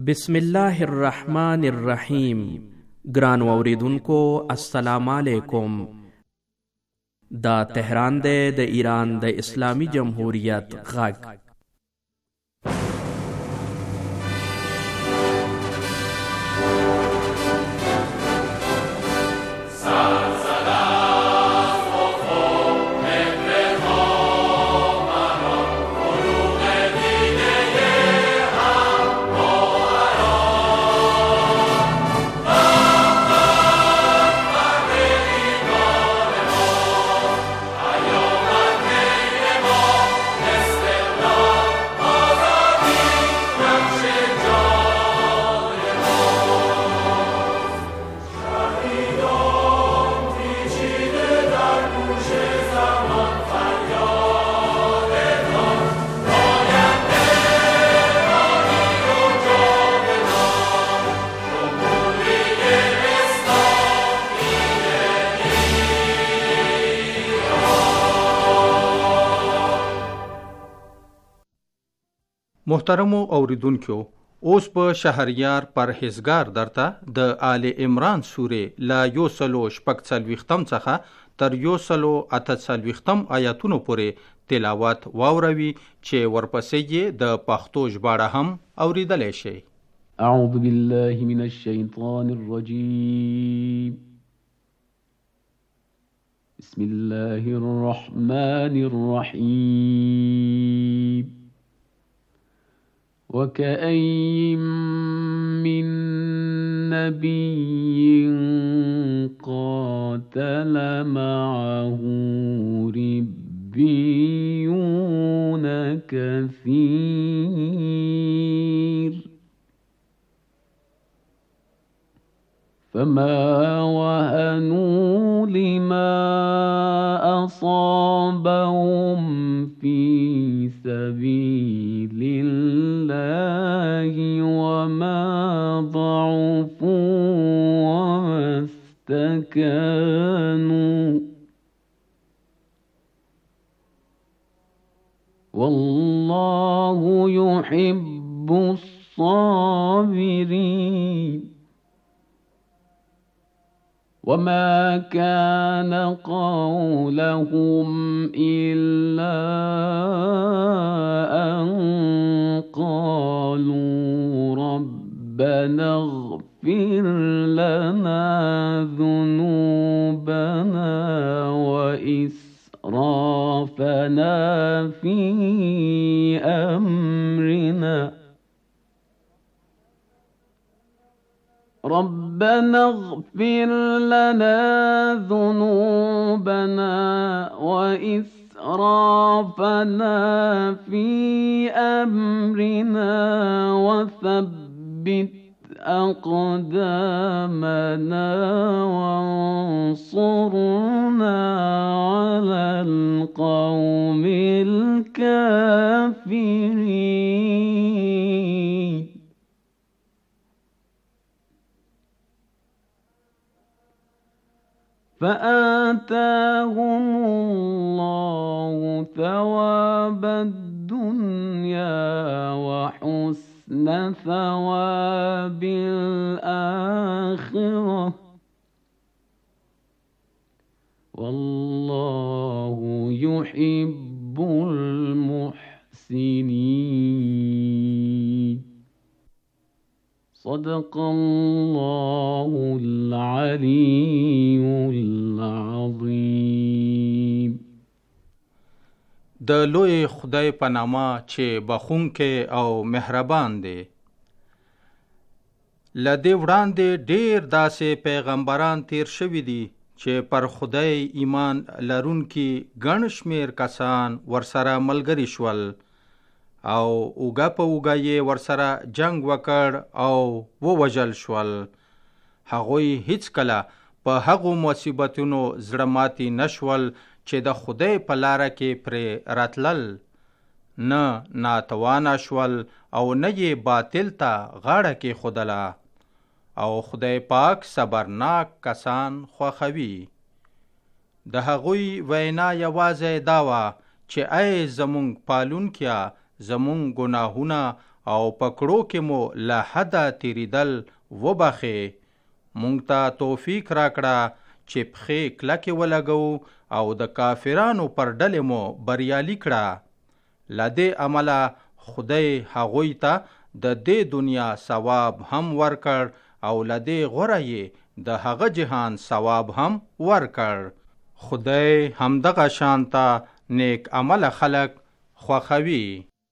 بسم الله الرحمن الرحیم. ګرانو اوریدونکو السلام علیکم. دا تهران دی د ایران د اسلامی جمهوریت غږ. محترمو اوریدونکو، اوس په شهریار پرهیزګار درته د آل عمران سورې لا 146 څخه تر 148 آیاتونو پورې تلاوت واوروي چې ورپسې یې د پښتو ژباړه هم اوریدلی شئ. اعوذ بالله من الشیطان الرجیم. بسم الله الرحمن الرحیم. وكأين من نبي قاتل معه ربيون كثير فما وهنوا لما أصابهم في سبيل الله وما ضعفوا وما استكانوا والله يحب الصابرين. وما كان قولهم إلا أن قالوا ربنا اغفر لنا ذنوبنا وإسرافنا في أمرنا ربنا اغفر لنا ذنوبنا وإسرافنا في أمرنا وثبت أقدامنا وانصرنا على القوم الكافرين. فآتاهم الله ثواب الدنيا وحسن ثواب الآخرة والله يحب المحسنين. صدق الله العلي العظيم. د لوی خدای په نامه چې بخښونکی او مهربان دی. له دې وړاندې ډېر داسې پیغمبران تیر شوي دي چې پر خدای ایمان لرونکي ګڼ شمېر کسان ورسره ملګري شول او اوږه په اوږه یې ورسره جنگ وکړ او ووژل شول. هغوی هیڅکله په هغو مصیبتونو زړه ماتي نشول چې د خدای په لاره کې پرې راتلل، نه ناتوانه شول او نه یې باطل ته غاړه کېښودله. او خدای پاک صبرناک کسان خوښوي. د هغوی وینا یوازې دا وه چې ای زمونږ پالونکیه، زمونږ ګناهونه او پکړو کې مو له حده تیریدل وبخې. مونږ ته توفیق راکړه چې پښې کلکې ولګو او د کافرانو پر ډلې مو بریالي کړه. له دې عمله خدای هغوی ته د دې دنیا ثواب هم ورکړ او له دې غوره یې د هغه جهان ثواب هم ورکړ. خدای همدغه شانته نیک عمل خلق خوښوي.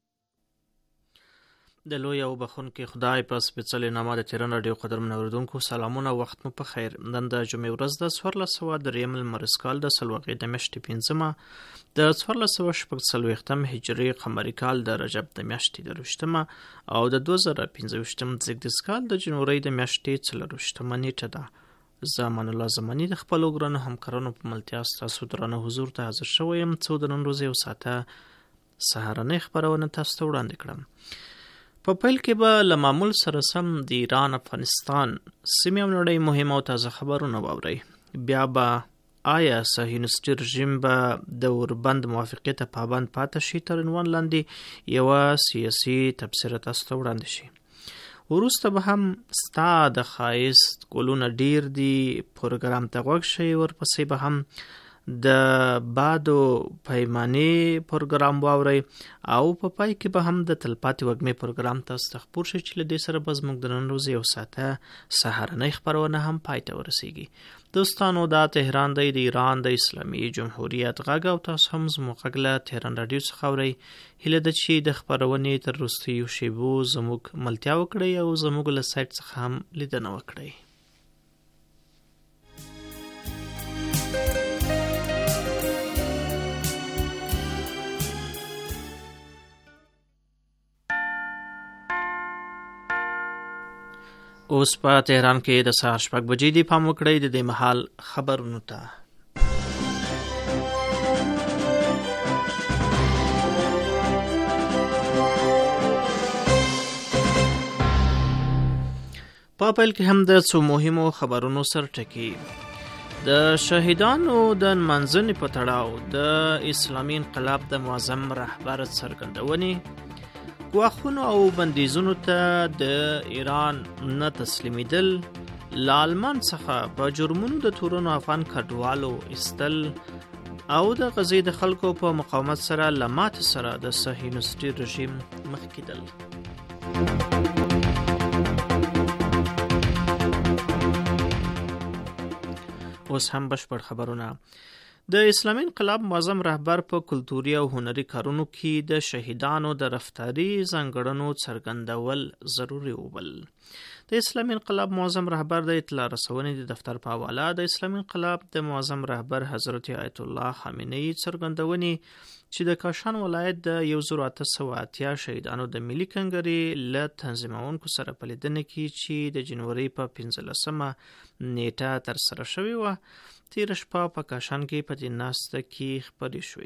د لوی او بخښونکي خدای په سپېڅلې نامه د تهران راډیو قدرمنو اورېدونکو سلامونه، وخت مو په خیر. نن د جمعې ورځ د 1403 لمریز کال د سلوغې د میاشتې 5مه د 1446 هجري قمري کال د رجب د میاشتې د 20مه او د 2015 زیږدیز کال د جنوري د میاشتې 24مه نیټه ده. زه امان الله زماني د خپلو ګرانو همکارانو په ملتیا ستاسو درانه حضور ته حاضر شوی یم څو د نن ورځې یو ساعته سهارنۍ خپرونه تاسو ته وړاندې کړم. په پیل کې به له معمول سره سم د ایران، افغانستان، سیمې او نړۍ مهم او تازه خبرونه واورئ. بیا به آیا صهیونیستي رژیم به د اوربند موافقې ته پابند پاتې شي تر عنوان لاندې یوه سیاسي تبصره تاسو ته وړاندې شي. وروسته به هم ستا د ښایست ګلونه ډیر دي پروګرام ته غوږ شئ. ورپسې به هم د بادو پیمانې پروګرام واورئ او په پای کې به هم د تلپاتې وږمې پروګرام تاسو ته خپور شي چې له دې سره به زموږ د نن ورځې یو ساعته سهارنۍ خپرونه هم پای ته ورسیږي. دوستانو، دا تهران دی، د ایران د اسلامي جمهوریت غږ او تاسو هم زموږ غږ له تهران راډیو څخه اورئ. هیله ده چې د خپرونې تر وروستیو شیبو زموږ ملتیا وکړئ او زموږ له سایټ څخه هم لیدنه وکړئ. اوس په تهران کې د سهار 6 بجې دی. پام وکړئ د دې مهال خبرونو ته. په پیل کې هم د څو مهمو خبرونو سر ټکی. د شهیدانو د نمانځنې په تړاو د اسلامي انقلاب د معظم رهبر څرګندونې، ګواښونو او بندیزونو ته د ایران نه تسلیمیدل، له آلمان څخه په جرمونو د تورنو افغان کډوالو ایستل او د غزې د خلکو په مقاومت سره له ماتې سره د صهیونیستي رژیم مخ کېدل. اوس هم بشپړ خبرونه. د اسلامي انقلاب معظم رهبر په کلتوري او هنري کارونو کې د شهیدانو د رفتاري ځانګړنو څرګندول ضروري وبل. د اسلامي انقلاب معظم رهبر د اطلاع رسونې د دفتر په حواله د اسلامي انقلاب د معظم رهبر حضرت آیت الله خامنه‌ای څرګندونې چې د کاشان ولایت د 1880 شهیدانو د ملي کنګرې له تنظیمونکو سره په لیدنه کې چې د جنوري په 15مه نیټه ترسره شوې وه، تېره شپه په کاشان کې په دې ناسته کې خپرې شوې.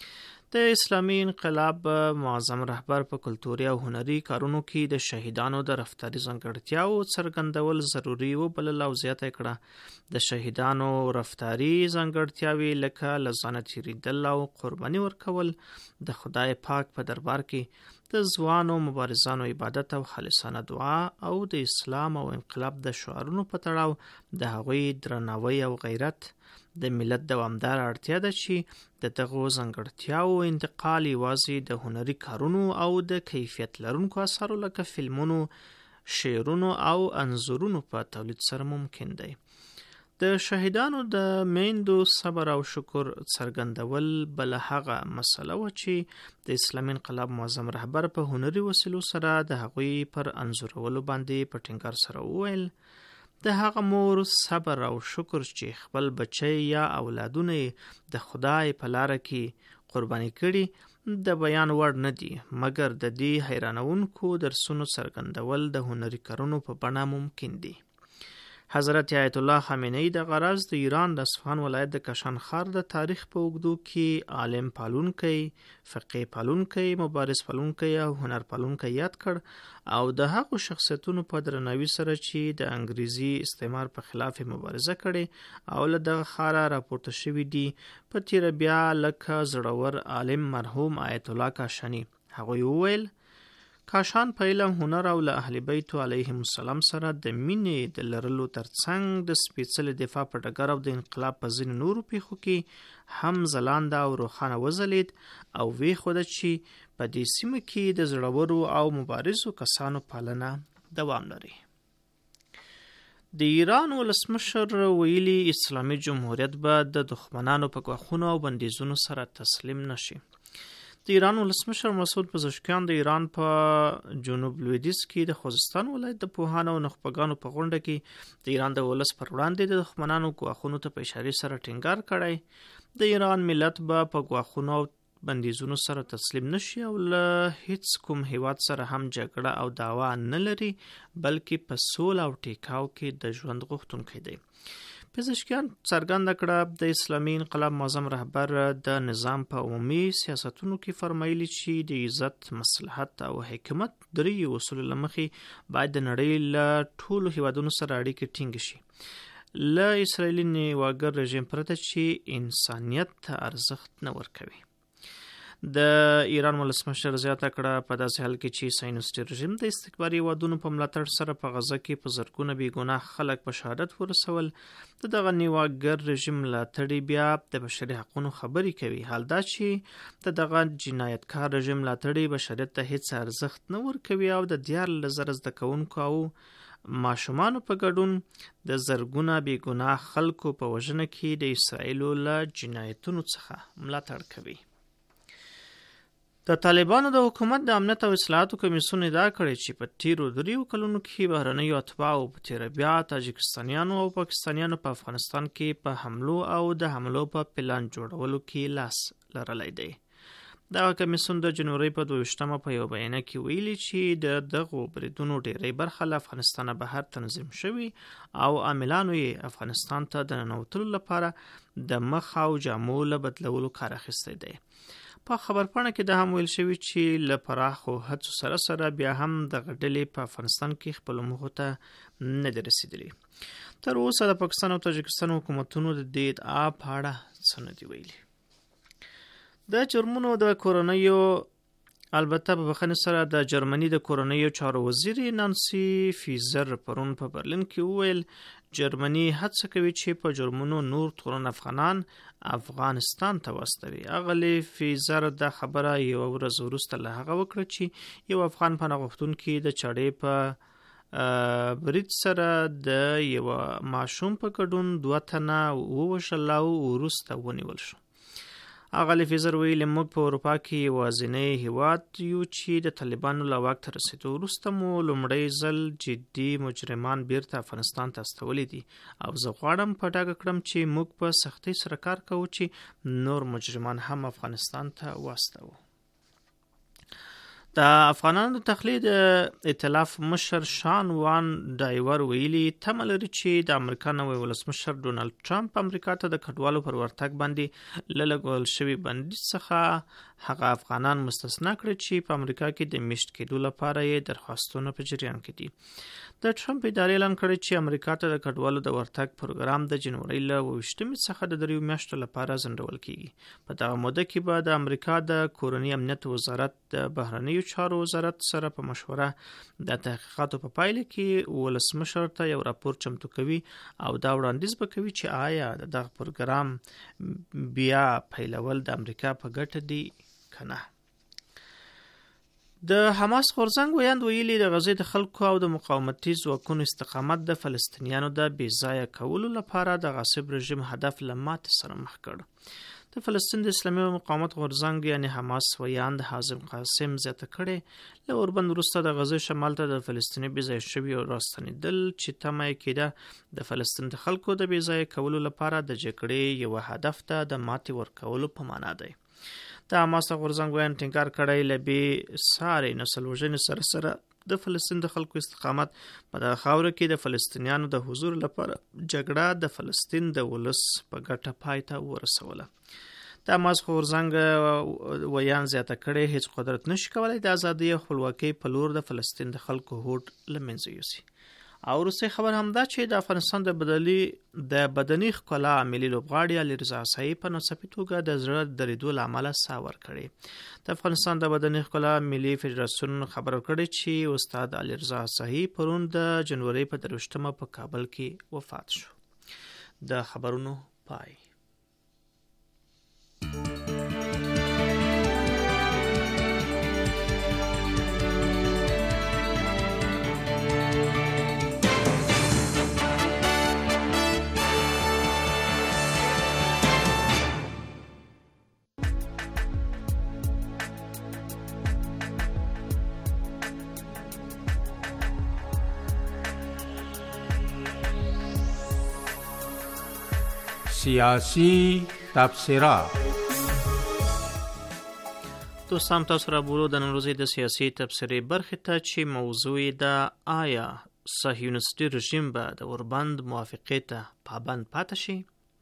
د اسلامي انقلاب معظم رهبر په کلتوري او هنري کارونو کې د شهیدانو د رفتاري ځانګړتیاو څرګندول ضروري وبلله او زیاته کړه د شهیدانو رفتاري ځانګړتیاوې لکه له ځانه تېرېدل او قرباني ورکول د خدای پاک په دربار کې د ځوانو مبارزانو عبادت او خالصانه دعا او د اسلام او انقلاب د شعارونو په تړاو د هغوی درناوی او غیرت د ملت دوامدار اړتیا ده چې د دغو ځانګړتیاو انتقال یوازې د هنري کارونو او د کیفیت لرونکو اثارو لکه فلمونو، شعرونو او انځورونو په تولید سره ممکن دی. د شهیدانو د میندو صبر او شکر څرګندول بل هغه مسله و چې د اسلامي انقلاب معظم رهبر په هنري وسیلو سره د هغوی پر انځورولو باندې په ټینګار سره وویل. د هغه مور صبر او شکر چې خپل بچی یا اولادونه د خدای په لاره کې قرباني کړي د بیان وړ نه دي، مګر د دې حیرانونکو درسونو څرګندول د هنري کارونو په بڼه ممکن دي. حضرت آیت الله خامنه‌ای د غرض د ایران د اصفهان ولایت د کاشان ښار د تاریخ په اوږدو کې عالم پالونکی، فقیه پالونکی، مبارز پالونکی او هنر پالونکی یاد کړ او د هغو شخصیتونو په درناوي سره چې د انګریزي استعمار په خلاف مبارزه کړې او له دغه ښاره راپورته شوي دي په تیره بیا لکه زړور عالم مرحوم آیت الله کاشاني. هغوی وویل کاشان په علم، هنر او له اهل بیت علیهم السلام سره د مینې د لرلو ترڅنګ د سپېڅلي دفاع په ډګر او د انقلاب په ځینو نورو پیښو کې هم ځلانده او روښانه وځلید او ویښوده چې په دې سیمه کې د زړورو او مبارزو کسانو پالنه دوام لري. د ایران ولسمشر ویلي اسلامي جمهوریت به د دښمنانو په ګواښونو او بندیزونو سره تسلیم نشي. د ایران ولسمشر مسعود پزشکیان د ایران په جنوب لویدیځ کې د خوزستان ولایت د پوهانو او نخبګانو په غونډه کې د ایران د ولس پر وړاندې د دښمنانو ګواښونو ته په اشارې سره ټینګار کړی. د ایران ملت به په ګواښونو او بندیزونو سره تسلیم نشي او له هیڅ کوم هیواد سره هم جګړه او دعوا نه لري، بلکې په سوله او ټیکاو کې د ژوند غوښتونکی دی. پزشکیان څرګنده کړه د اسلامي انقلاب معظم رهبر د نظام په عمومي سیاستونو کې فرمایلی چې د عزت، مصلحت او حکمت درې اصول له مخې باید د نړۍ له ټولو هیوادونو سره اړیکې ټینګ شي، له اسرائیلي نیواګر رژیم پرته چې انسانیت ته ارزښت نه ورکوي. د ایران ولسمشر زیاته کړه په داسې حال کې چې صهیونیستي رژیم د استکباري هیوادونو په ملاتړ سره په غزه کې په زرګونه بې ګناه خلک په شهادت ورسول، د دغه نیواګر رژیم ملاتړي بیا د بشري حقونو خبرې کوي. حال دا چې د دغه جنایتکار رژیم ملاتړي بشریت ته هیڅ ارزښت نه ورکوي او د 14,000 زده کوونکو او ماشومانو په ګډون د زرګونه بې ګناه خلکو په وژنه کې د اسرائیلو له جنایتونو څخه ملاتړ کوي. د طالبانو د حکومت د امنیت او اصلاحاتو کمیسیون ادعا کړې چې په تیرو 3 کلونو کې بهرنیو اتباعو په تیره بیا تاجکستانیانو او پاکستانیانو په افغانستان کې په حملو او د حملو په پلان جوړولو کې لاس لرلی دی. دغه کمیسیون د جنوري په 22 په یو بیانیه کې ویلي چې د دغو بریدونو ډیری برخه له افغانستانه بهر تنظیم شوي او عاملانو یې افغانستان ته د ننوتلو لپاره د مخ او جامو له بدلولو کار اخیستی دی. په خبرپاڼه کې د هم ویل شوي چې له پراخو هڅو سره سره بیا هم دغه ډلې په افغانستان کې خپلو موخو ته نه دي رسېدلي. تر اوسه د پاکستان او تاجکستان حکومتونو د دې ادعا په اړه څه نه دي ویلي. د جرمونو د کورنیو البته په بخښنې سره د جرمني د کورنیو چارو وزیر نانسی فیزر پرون په برلین کې وویل جرمني هڅه کوي چې په جرمونو نور تورن افغانان افغانستان ته واستوي. اغلی فیزر دا خبره یو ورځ وروسته له هغه وکړه چې یو افغان پناه غوښتونکي د چړې په برید سره د یو ماشوم په ګډون 2 تنه ووژل او وروسته ونیول شو. اغلی فیزر ویلي موږ په اروپا کې یوازینی هیواد یو چې د طالبانو له واک ته رسېدو وروسته مو لومړی ځل جدي مجرمان بیرته افغانستان ته استولی دي او زه غواړم په ډاګه کړم چې موږ په سختۍ سره کار کوو چې نور مجرمان هم افغانستان ته واستوو. د افغانانو د تخلید ائتلاف مشر شان وان ډایور ویلي تمه لري چې د امریکا نوی ولسمشر ډونالډ ټرمپ امریکا ته د کډوالو پر ورتګ باندې له لګول شوي بندیز څخه هغه افغانان مستثنا کړي چې په امریکا کې د میشت کېدو لپاره یې درخواستونه په جریان کې دي. د ټرمپ ادارې اعلان کړی چې امریکا ته د کډوالو د ورتګ پروګرام د جنوري له 28 څخه د 3 میاشتو لپاره ځنډول کیږي. په دغه موده کې به د امریکا د کورنۍ امنیت وزارت د بهرنیو چارو وزارت سره په مشوره د تحقیقاتو په پایله کې ولسمشر ته یو راپور چمتو کوي او دا وړاندیز وکوي چې آیا دغه پروګرام بیا پیلول د امریکا په ګټه دی کنه. د حماس غورځنګ ویاند ویلي د غزې د خلکو او د مقاومتي ځواکونو استقامت د فلسطینیانو د بې ځایه کولو لپاره د غاصب رژیم هدف له ماتې سره مخ کړ. د فلسطین د اسلامي مقاومت غورځنګ یعنی حماس ویاند حازم قاسم زیاته کړې له اوربند وروسته د غزې شمال ته د فلسطیني بې ځایه شوي راستنېدل چې تمه یې کېده د فلسطین د خلکو د بې ځایه کولو لپاره د جګړې یو هدف ته د ماتې ورکولو په معنا دی. د حماس غورځنګ ویاند ټینګار کړی له بې ساري نسل وژنې سره سره د فلسطین د خلکو استقامت په دغه خاوره کې د فلسطینیانو د حضور لپاره جګړه د فلسطین د ولس په ګټه پای ته ورسوله. د حماس غورځنګ ویاند زیاته کړې هیڅ قدرت نشي کولای د ازادۍ او خپلواکۍ په لور د فلسطین د خلکو هوډ له منځه یوسي. او وروستی خبر هم دا چې د افغانستان د بدني ښکلا ملي لوبغاړي علیرضا احصایي په ناڅاپي توګه د زړه دریدو له امله ساه ورکړې. د افغانستان د بدني ښکلا ملي فدراسیون خبر ورکړې چې استاد علیرضا احصایي پرون د جنوري په 23 په کابل کې وفات شو. د خبرونو پای. سیاسی تبصره. دوستان تاسو را بولو د نن ورځې د سیاسي تبصرې برخې ته چې موضوع د آیا صهیونیستي رژیم به د اوربند موافقې ته پابند پاتې شي.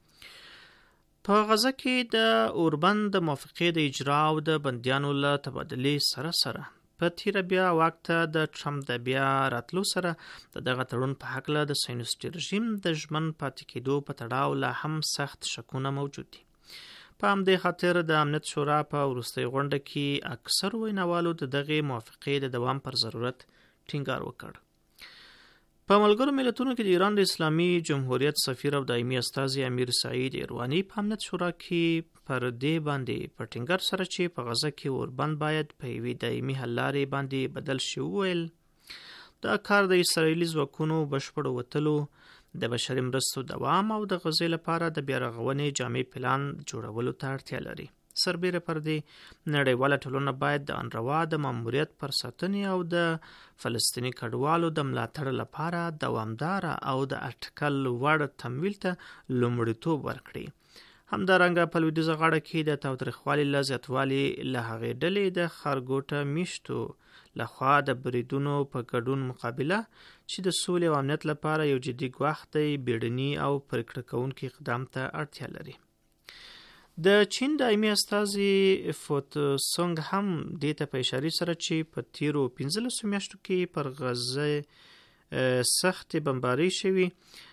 په غزه کې د اوربند د موافقې د اجرا او د بندیانو له تبادلې سره سره په تیره بیا وخت ته د ټرمپ د بیا راتلو سره د دغه تړون په هکله د صهیونیستي رژیم د ژمن پاتې کېدو په تړاو لا هم سخت شکونه موجود دي. په همدې خاطر د امنیت شورا په وروستۍ غونډه کې اکثر ویناوالو د دغې موافقې د دوام پر ضرورت ټینګار وکړ. په ملګرو ملتونو کې د ایران د اسلامي جمهوریت سفیر او دایمي استازي امیر سعید ایروانی په امنیت شورا کې پر دې باندې په ټینګار سره چې په غزه کې اوربند باید په یوې دایمي حل لارې باندې بدل شي وویل دا کار د اسرائیلي ځواکونو بشپړ وتلو، د بشري مرستو دوام او د غزې لپاره د بیا رغونې جامع پلان جوړولو ته اړتیا لري. سربیره پر دې نړیواله ټولنه باید د انروا د ماموریت پر ساتنې او د فلسطیني کډوالو د ملاتړ لپاره دوامداره او د اټکل وړ تمویل ته لومړیتوب ورکړي. همدارنګه په لویدیځه غاړه کې د تاوتریخوالي له زیاتوالي له هغې ډلې د ښارګوټه میشتو لخوا د بریدونو په ګډون مقابله چې د سولې او امنیت لپاره یو جدي ګواښ دی بیړني او پرېکړه کوونکي اقدام ته اړتیا لري. د چین دایمي استازي فوتسونګ هم دې ته په اشارې سره چې په تیرو 15 میاشتو کې پر غزه سخت بمباري شوي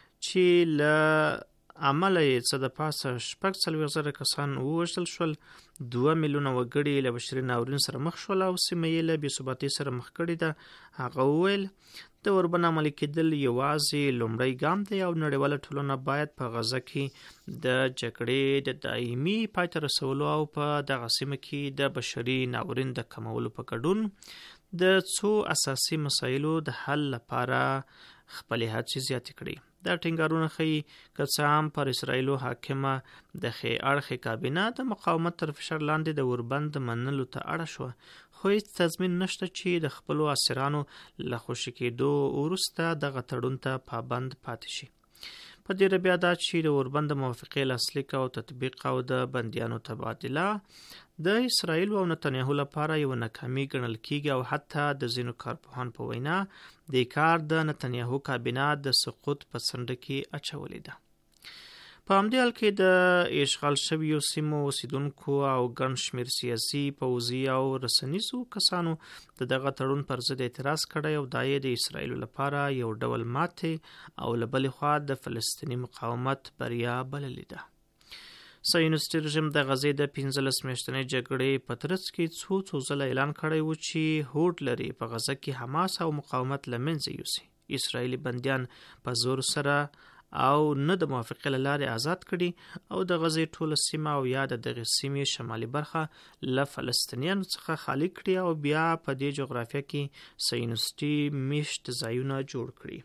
چې له عمله یې څه د پاسه 40,000 کسان ووژل شول، 2 میلیونه وګړي له بشري ناورین سره مخ شول او سیمه یې له بېثباتۍ سره مخ کړې ده. هغه وویل د اوربند عملي کېدل یوازې لومړی ګام دی او نړیواله ټولنه باید په غزه کې د جګړې د دایمي پای ته رسولو او په دغه سیمه کې د بشري ناورین د کمولو په ګډون د څو اساسي مسایلو د حل لپاره خپلې هڅې زیاتې کړي. دا ټینګارونه ښیي که څه هم پر اسرائیلو حاکمه د ښې اړخې کابینه د مقاومت تر فشار لاندې د اوربند منلو ته اړه شوه، خو هیڅ تضمین نشته چې د خپلو اسیرانو له خوشي کېدو وروسته دغه تړون ته پابند پاتې شي. په دې بیا دا چې د اوربند موافقې لاسلیک او تطبیق او د بندیانو تبادله د اسرائیل او نتنیاهو لپاره یو ناکامي ګڼل کیږي او حتی د ځینو کارپوهانو په وینا د کار د نتنیاهو کابینه د سقوط په څنډه کې اچولې ده. په همدې حال کې د اشغال شویو سیمو اوسیدونکو او ګڼ شمېر سیاسي، پوځي او رسنیزو کسانو د دغه تړون پر ضد اعتراض کړی او دا یې د اسرائیلو لپاره یو ډول ماتې او له بلې خوا د فلسطیني مقاومت بریا بللې ده. صهیونیستي رژیم د غزې د 15 میاشتنۍ جګړې په ترڅ کې څو ځله اعلان کړی و چې هوډ لري په غزه کې حماس او مقاومت له منځه یوسي، اسرائیلي بندیان په زور سره او نه د موافقې له لارې آزاد کړي او د غزې ټوله سیمه او یا د دغې سیمې شمالي برخه له فلسطینیانو څخه خالی کړي او بیا په دې جغرافیه کې صهیونیستي میشت ځایونه جوړ کړي.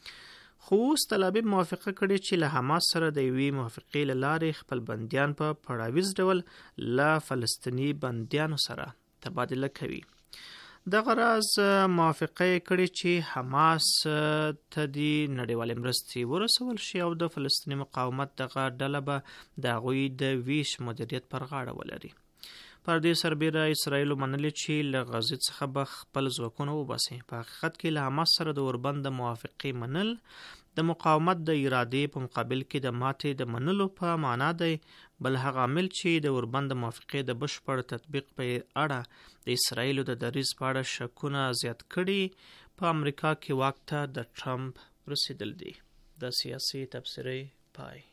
خو اوس تل ابیب موافقه کړې چې له حماس سره د یوې موافقې له لارې خپل بندیان په پړاویز ډول له فلسطیني بندیانو سره تبادله کوي. دغه راز موافقه کړې چې حماس ته د نړیوالې مرستې ورسول شي او د فلسطیني مقاومت دغه ډله به د هغوی د ویش مدیریت پر غاړه ولري. پر دې سربیره اسرائیل منلي چې له غزې څخه به خپل ځواکونه وباسي. په حقیقت کې له حماس سره د اوربند د موافقې منل د مقاومت د ارادې په مقابل کې د ماتې د منلو په معنا دی، بل هغه عامل چې د اوربند د موافقې د بشپړ تطبیق په اړه د اسرائیلو د دریځ په اړه شکونه زیات کړي په امریکا کې واک ته د ټرمپ رسیدل دي. د سیاسي تبصرې پای.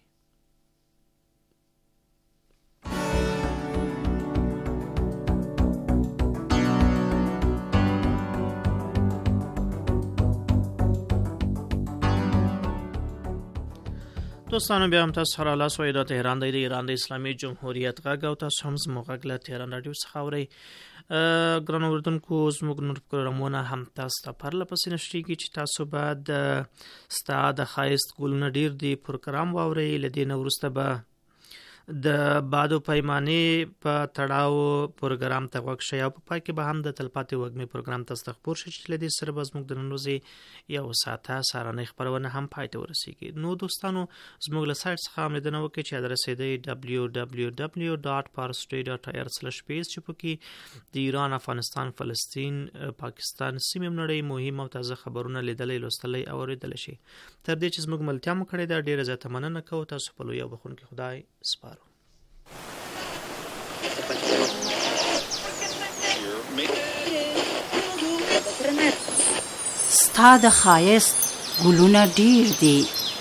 دوستانو بیا هم تاسو سره لاس وای د تهران د ایران د اسلامي جمهوریت غږ او تاسو هم زموږ غږ له تهران رادیو څخه اورئ. ګرانو اوریدونکو زموږ نور پروګرامونه هم تاسو ته پرله پسې نشریږي چې تاسو به د ستا د ښایست ګلونه ډیر دی پروګرام واورئ. له دې نه وروسته به د بادو پیمانې په تړاو پروګرام ته غوږ شئ او په پای کې به هم د تلپاتې وږمې پروګرام تاسو ته خپور شي چې له دې سره به زموږ د نن ورځې یو ساعته سهارنۍ خپرونه هم پای ته ورسیږي. نو دوستانو زموږ له سایټ څخه هم لیدنه وکړئ چې ادرس یې دی www.parstory.ir/page چې پکې د ایران، افغانستان، فلسطین، پاکستان سیمې نړۍ مهم او تازه خبرونه لیدلی، لوستلی او اورېدلی شي. تر دې چې زموږ ملتیا مو کړې ده ډېره زیاته مننه کوو. تاسو په لوی او بخښونکي خدای سپارو. ستا د ښایست ګلونه ډیر دي.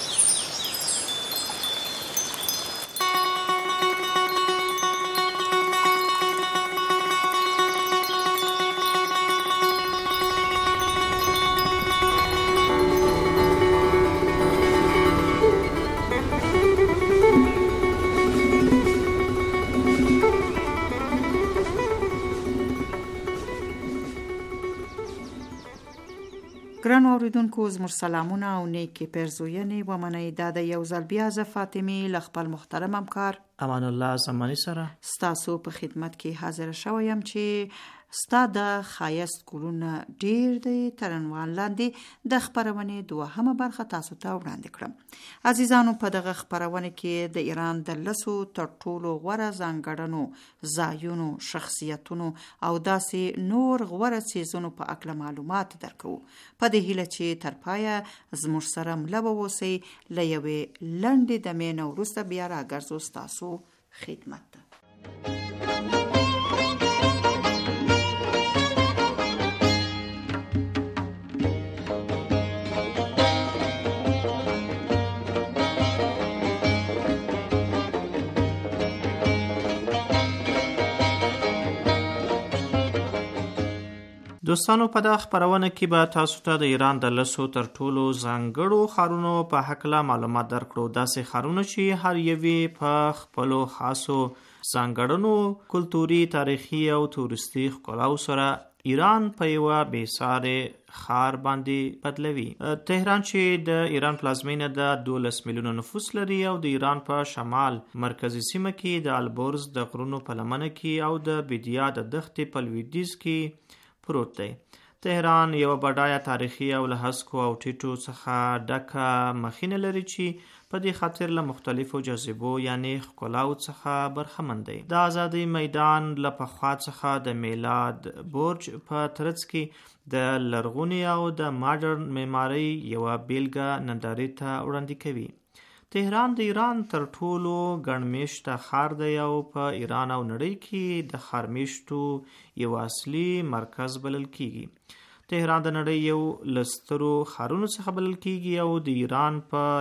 ګرانو اوریدونکو زموږ سلامونه او نیکې پیرزوینې ومنئ. دا د یو ځل بیا زه فاطمې له خپل محترم همکار امان الله زمانی سره ستاسو په خدمت کې حاضر شوم چې ستا د ښایست ګلونه ډیر دی تر عنوان لاندې د خپرونې دوهمه برخه تاسو ته وړاندې کړم. عزیزانو په دغه خپرونه کې د ایران د 10 تر ټولو غوره ځانګړنو، ځایونو، شخصیتونو او داسې نور غوره څیزونو په اړه معلومات درکو. په دې هیله چې تر پایه زموږ سره مله اوسئ. له یوې لنډې دمې نه وروسته بیا راګرځو ستاسو خدمت ته. دوستانو په دغه خپرونه کې به تاسو ته د ایران د 10 تر ټولو ځانګړو ښارونو په هکله معلومات درکړو. داسې ښارونه چې هر یوې په خپلو خاصو ځانګړنو، کلتوري، تاریخي او تورستی ښکلاو سره ایران په یوه بېسارې ښار باندې بدلوي. تهران چې د ایران پلازمینه ده 12 میلیونه نفوس لري او د ایران په شمال مرکزي سیمه کې د البرز د غرونو په لمنه کې او د بیدیا د دښتې په لویدیځ کې پروت دی. تهران یو بډایه تاریخي او له هسکو او ټیټو څخه ډکه مخینه لري چې په دې خاطر له مختلفو جاذبو یعنی ښکلاو څخه برخمن دی. د آزادۍ میدان له پخوا څخه د میلاد برج په ترڅ کې د لرغونې او د ماډرن معمارۍ یوه بیلګه نندارې ته وړاندې کوي. تهران د ایران تر ټولو ګڼمېشته ښار دی او په ایران او نړۍ کې د ښارمېشتو یو اصلي مرکز بلل کیږي. تهران د نړۍ یو له سترو ښارونو څخه بلل کیږي او د ایران په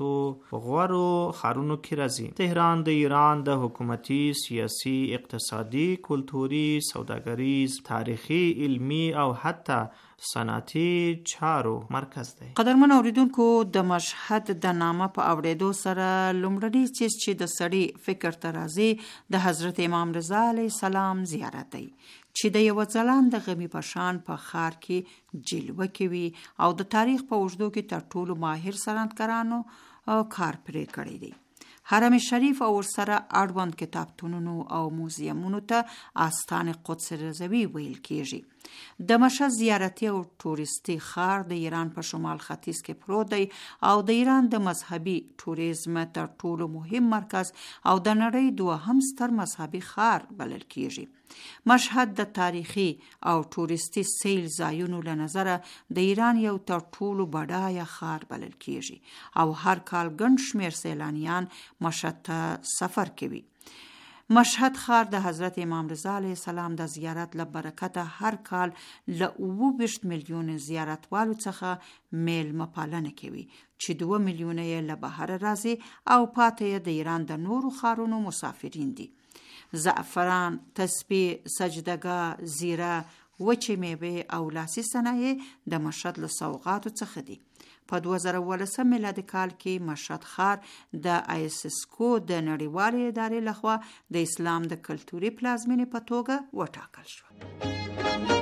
10 غورو ښارونو کې راځي. تهران د ایران د حکومتي، سیاسي، اقتصادي، کلتوري، سوداګریز، تاریخي، علمي او حتی صنعتي چارو مرکز دی. قدرمن اوریدونکو د مشهد د نامه په اوریدو سره لومړنی چیز چې د سړي فکر ته راځي د حضرت امام رضا علیه السلام زیارت دی چې د یو ځلانده غمی په شان په ښار کې جلوه کوي او د تاریخ په اوږدو کې تر ټولو ماهر صنعتکارانو کار پرې کړی دی. حرم شریف او ورسره اړوند کتابتونونو او موزیمونو ته آستان قدس رضوی ویل کیږي. د مشهد زیارتي او تورستی ښار د ایران په شمال ختیځ کې پروت دی او د ایران د مذهبي توریزم تر ټولو مهم مرکز او د نړۍ دوهم ستر مذهبي ښار بلل کیږي. مشهد د تاریخي او تورستی سیل ځایونو له نظره د ایران یو تر ټولو بډایه ښار بلل کیږي او هر کال ګڼ شمېر سیلانیان مشهد ته سفر کوي. مشهد ښار د حضرت امام رضا علیه السلام د زیارت له برکته هر کال له 22 میلیون زیارتوالو څخه میلمه پالنه کوي چې 2 میلیونه یې له بهر راځي او پاتې یې د ایران د نورو ښارونو مسافرین دي. زعفران، تسبیح، سجدګاه، زیره، وچې میوې او لاسي صنایع د مشهد له سوغاتو څخه دي. په 2018 میلادي کال کې مشهد ښار د آیسیسکو د نړیوالې ادارې لخوا د اسلام د کلتوري پلازمینې په توګه وټاکل شو.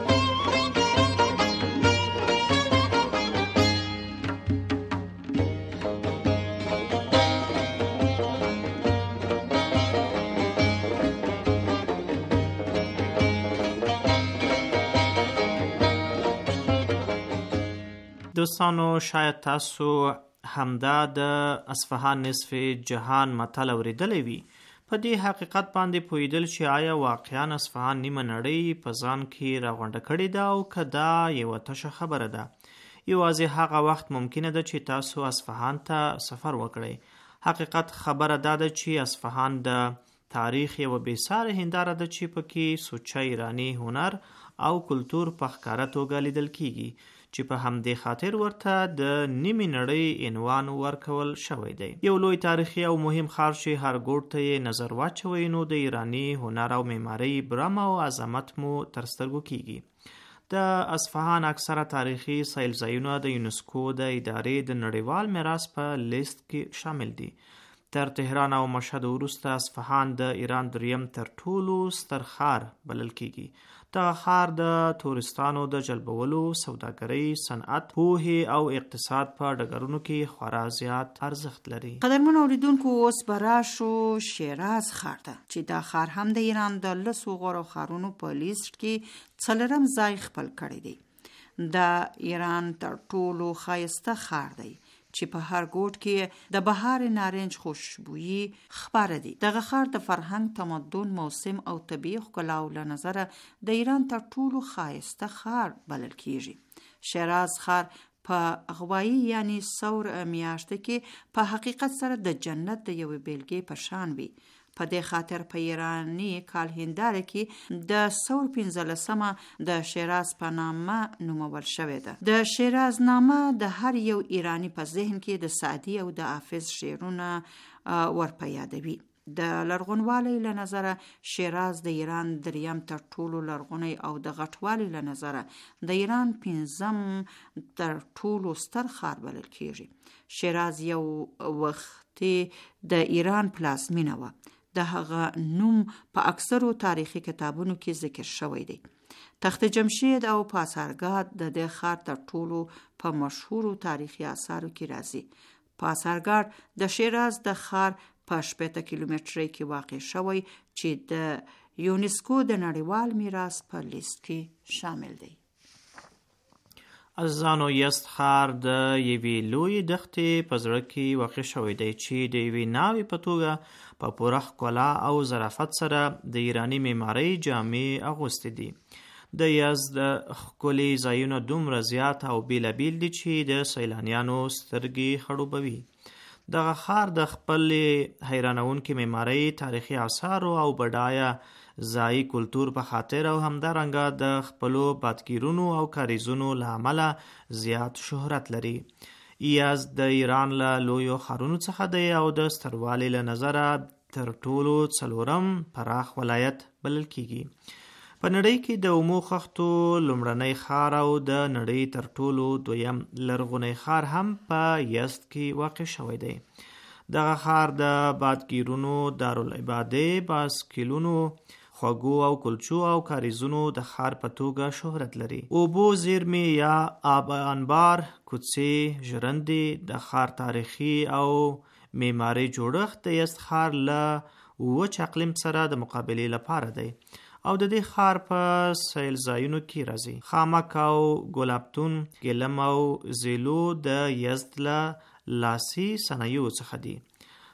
دوستانو، شاید تاسو همدا د اصفهان نصف جهان متل اوریدلی وي. په دې حقیقت باندې پوهیدل چې آیا واقعا اصفهان نیمه نړۍ په ځان کې راغونډه کړې ده او که دا یوه تشه خبره ده. یوازې هغه وخت ممکنه ده چې تاسو اصفهان ته سفر وکړئ. حقیقت خبره دا ده چې اصفهان د تاریخ یوه بېسارې هنداره ده چې پکې سوچه ایرانی هنر او کلتور په ښکاره توګه لیدل کیږي چې په همدې خاطر ورته د نیمې نړۍ عنوان ورکول شوی دی. یو لوی تاریخي او مهم ښار چې هر ګوټ ته یې نظر واچوئ نو د ایرانی هنر او معمارۍ برم او عظمت مو تر سترګو کیږي. د اصفهان اکثره تاریخي سیلځایونه د یونسکو د ادارې د نړیوال میراث په لیست کې شامل دي. تر تهران او مشهد وروسته اصفهان د ایران دریم تر ټولو ستر ښار بلل کیږي. دغه ښار د تورستانو د جلبولو، سوداګرۍ، صنعت، پوهې او اقتصاد په ډګرونو کې خورا زیات ارزښت لري. قدرمنو اوریدونکو، اوس به راشو شیراز ښار ته چې دا ښار هم د ایران د 10 غوره ښارونو په لیست کې 4م ځای خپل کړی دی. د ایران تر ټولو ښایسته ښار دی چې په هر ګوټ کې د بهار نارنج خوشبويي خبره دي. دغه ښار د فرهنګ، تمدن، موسم او طبیعي ښکلاو له نظره د ایران تر ټولو ښایسته ښار بلل کیږي. شیراز ښار په غوایي یعنی ثور میاشت کې په حقیقت سره د جنت د یوې بیلګې په شان وي. په دې خاطر په ایرانی کالهنداره کې د ثور 15مه د شیراز په نامه نومول شوې ده. د شیراز نامه د هر یو ایرانی په ذهن کې د سعدي او د حافظ شعرونه ورپه یادوي. د لرغونوالي له نظره شیراز د ایران دریم تر ټولو لرغونی او د غټوالي له نظره د ایران 5م تر ټولو ستر ښار بلل کیږي. شیراز یو وخت د ایران پلازمینه وه. د هغه نوم په اکثرو تاریخي کتابونو کې ذکر شوی دی. تخت جمشید او پاسارگاد د دې ښار تر ټولو په مشهورو تاریخي آثارو کې راځي. پاسارگاد د شیراز د ښار په 80 کیلومترۍ کې واقع شوی چې د یونسکو د نړیوال میراث په لیست کې شامل دی. عزیزانو، یزد ښار د یوې لویې دښتې په زړه کې واقع شوی دی چې د یوې ناوې په توګه په پوره ښکلا او ظرافت سره د ایرانی معمارۍ جامې اغوستې دي. د یزد ښکلي ځایونه دومره زیات او بیلابیل دي چې د سیلانیانو سترګې خړوبوي. دغه ښار د خپل حیرانونکې معمارۍ، تاریخي آثارو او بډایه ځایي کلتور په خاطر او همدارنګه د خپلو بادګیرونو او کاریزونو له امله زیات شهرت لري. یزد د ایران له لویو ښارونو څخه دی او د ستروالي له نظره تر ټولو 4م پراخ ولایت بلل کیږي. په نړۍ کې د اومو خښتو لومړنی ښار او د نړۍ تر ټولو 2م لرغونی ښار هم په یزد کې واقع شوی دی. دغه ښار د بادګیرونو، دارالعبادې، باسکلونو، خوږو او کلچو او کاریزونو د ښار په توګه شهرت لري. اوبو زیرمې یا آب انبار، کوڅې، ژرندې، د ښار تاریخي او معماري جوړښت د یزد ښار له وچ اقلیم سره د مقابلې لپاره دی او د دې ښار په سیلځایونو کې راځي. خامک او ګلابتون، ګلم او زیلو د یزد له لاسي صنایعو څخه دي.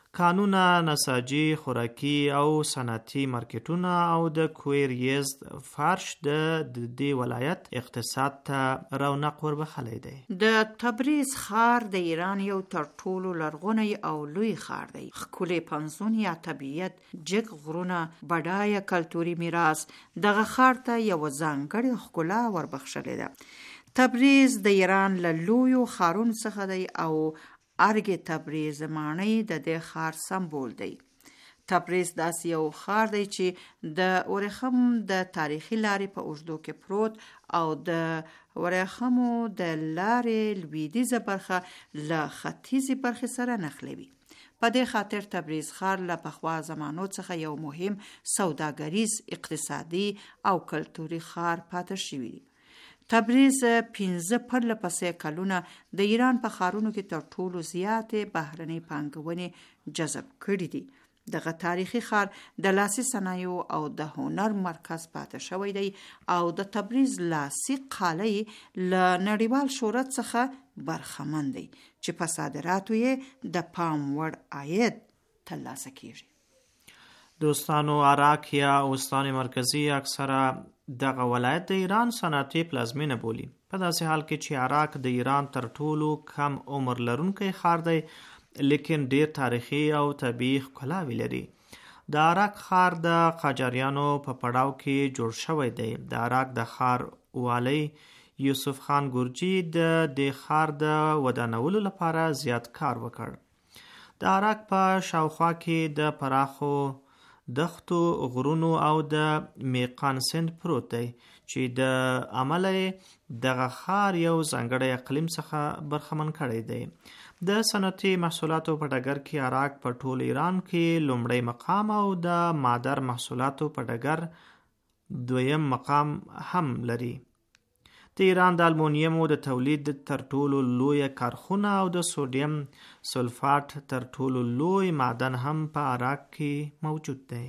کانونه، نساجي، خوراکي او صنعتي مارکیټونه او د کویریز فرش د دې ولایت اقتصاد ته رونق وربخلی دی. د تبریز ښار د ایران یو تر ټولو لرغونی او لوی ښار دی. ښکلي پنځون یا طبیعت، جګ غرونه، بډایه کلتوري میراث دغه ښار ته یو ځانګړې ښکلا وربخښلې ده. تبریز د ایران له لویو ښارونو څخه دی او ارګ تبریز ماڼۍ د دې ښار سمبول دی. تبریز داسې یو ښار دی چې د ورېخم د تاریخي لارې په اوږدو کې پروت او د ورېخمو د لارې لویدیځه برخه له ختیځې برخې سره نښلوي. په دې خاطر تبریز ښار له پخوا زمانو څخه یو مهم سوداګریز، اقتصادي او کلتوري ښار پاتې شوی دی. تبریز 15 پرلپسې کلونه د ایران په ښارونو کې تر ټولو زیاتې بهرنۍ پانګونې جذب کړي دي. دغه تاریخي ښار د لاسي صنایعو او د هنر مرکز پاتې شوی دی او د تبریز لاسي قالۍ له نړیوال شهرت څخه برخمن دی چې په صادراتو یې د پام وړ عاید ترلاسه کیږي. دوستانو، عراق یا استان مرکزی اکثره دغه ولایت د ایران صنعتي پلازمینه بولی. په داسې حال کې چې عراق د ایران تر ټولو کم عمر لرونکی ښار دی، لیکن ډیر تاریخي او طبیعي ښکلاوې لري. د عراق ښار د قاجاریانو په پړاو کې جوړ شوی دی. د عراق د ښار والی یوسف خان ګورجي د دې ښار د ودانولو لپاره زیات کار وکړ. د عراق په شاوخوا کې د پراخو دښتو، غرونو او د میقان سیند پروت دی چې د عمله دغه ښار یو ځانګړی اقلیم څخه برخمن کړی دی. د صنعتي محصولاتو په ډګر کې عراق په ټول ایران کې لومړی مقام او د مادر محصولاتو په ډګر دویم مقام هم لري. د ایران د المونیمو د تولید تر ټولو لوی کارخونه او د سودیم سلفات تر ټولو لوی معدن هم په عراق کې موجود دی.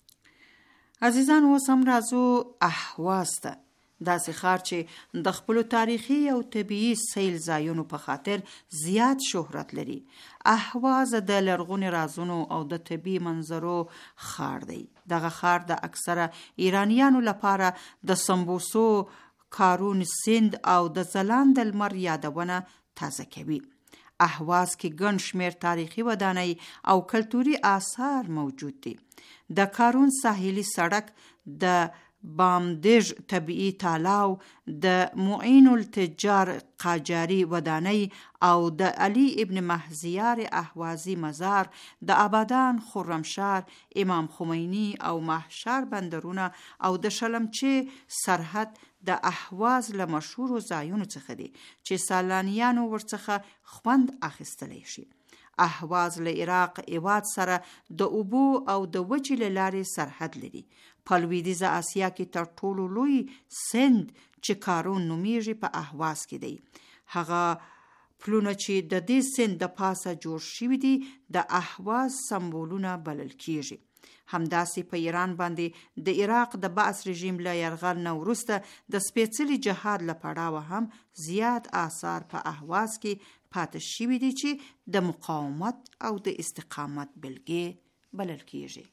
عزیزان، اوس هم راځو اهواز ته، داسې ښار چې د خپلو تاریخي او طبیعي سیل ځایونو په خاطر زیات شهرت لري. اهواز د لرغونو رازونو او د طبیعي منظرو ښار دی. دغه ښار د اکثره ایرانیانو لپاره د سمبوسو، کارون سیند او د ځلاند لمر یادونه تازه کوي. اهواز کې ګڼ شمېر تاریخي ودانۍ او کلتوري آثار موجود دي. د کارون ساحلي سړک، د بامدیج طبیعي تالاو، د معین التجار قاجاری ودانۍ او د علی ابن مهزیار اهوازی مزار، د آبادان، خرمشهر، امام خمینی او محشر بندرونه او د شلمچه سرحد د اهواز له مشهورو ځایونو څخه دي چې سیلانیانو ورڅخه خوند اخیستلی شي. اهواز له عراق هېواد سره د اوبو او د وچې له لارې سرحد لري. په لویدیځه اسیا کې تر ټولو لوی سیند چې کارون نومیږي په اهواز کې دی. هغه پلونه چې د دې سیند د پاسه جوړ شوي دي د اهواز سمبولونه بلل کیږي. همداسې په ایران باندې د عراق د بعث رژیم له یرغل نه وروسته د سپېڅلي جهاد له پړاوه هم زیات آثار په اهواز کې پاتې شوي دي چې د مقاومت او د استقامت بلګې بلل کیږي.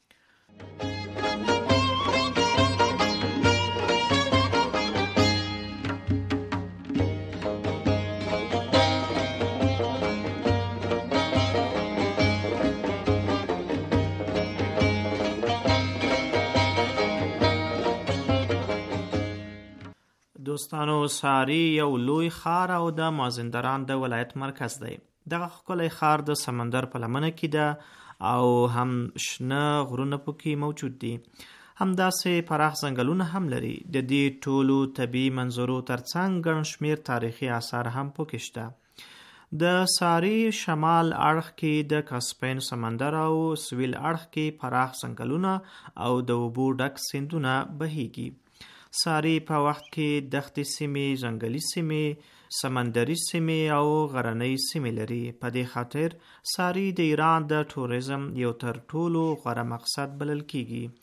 دوستانو، ساری یو لوی ښار او د مازندران د ولایت مرکز دی. دغه ښکلی ښار د سمندر په لمنه کې ده او هم شنه غرونه پکې موجود دي. همداسې پراخ ځنګلونه هم لري. د دې ټولو طبیعي منظرو ترڅنګ ګڼ شمېر تاریخي آثار هم پکې شته. د ساری شمال اړخ کې د کاسپین سمندر او سویل اړخ کې پراخ ځنګلونه او د اوبو ډک سیندونه بهیږي. ساری په وخت کې دښتې سیمې، ځنګلي سیمې، سمندري سیمې او غرنۍ سیمې لري. په دې خاطر ساری د ایران د ټوریزم یو تر ټولو غوره مقصد بلل کیږي.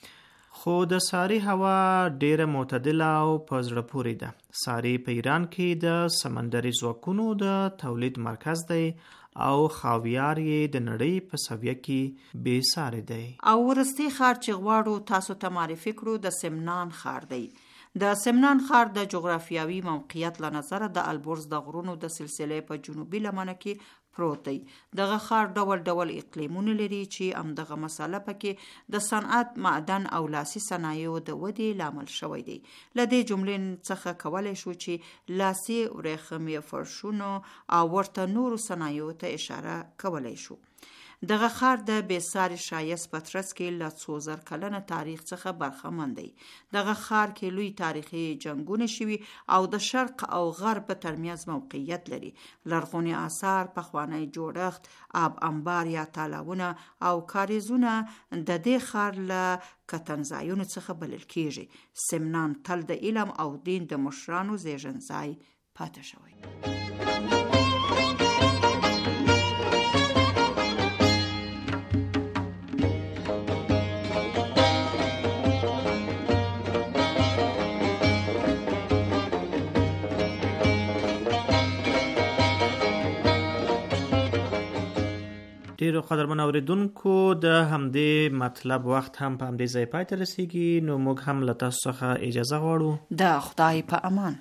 خو د ساری هوا ډیره معتدله او په زړه پورې ده. ساری په ایران کې د سمندري ځواکونو د تولید مرکز دی او خاویار یې د نړۍ په سویه کې بې ساري دی. او ورستی ښار چې غواړو تاسو ته معرفي کړو د سمنان ښار دی. د سمنان ښار د جغرافیاوي موقعیت له نظره د البرز د غرونو د سلسلې په جنوبي لمنه کې پروت دی. دغه ښار ډول ډول اقلیمونه لري چې همدغه مساله پکې د صنعت، معدن او لاسي صنایعو د ودې لامل شوی دی. له دې جملې څخه کولی شو چې لاسي ورېښمي فرشونو او ورته نورو صنایعو ته اشاره کولی شو. دغه ښار د بېساري ښایست په ترڅ کې له 2000 کلنه تاریخ څخه برخمن دی. دغه ښار کې لوی تاریخي جنګونه شوي او د شرق او غرب په ترمنځ موقعیت لري. لرغوني آثار، پخوانی جوړښت، آب انبار یا تالابونه او کاریزونه د دې ښار له کتنځایونو څخه بلل کیږي. سمنان تل د علم او دین د مشرانو زیږنځای پاتې شوی. ډیرو قدرمن اوریدونکو د همدې مطلب وخت هم په همدې ځای پای ته رسیږي. نو موږ هم له تاسو څخه اجازه غواړو. د خدای په امان.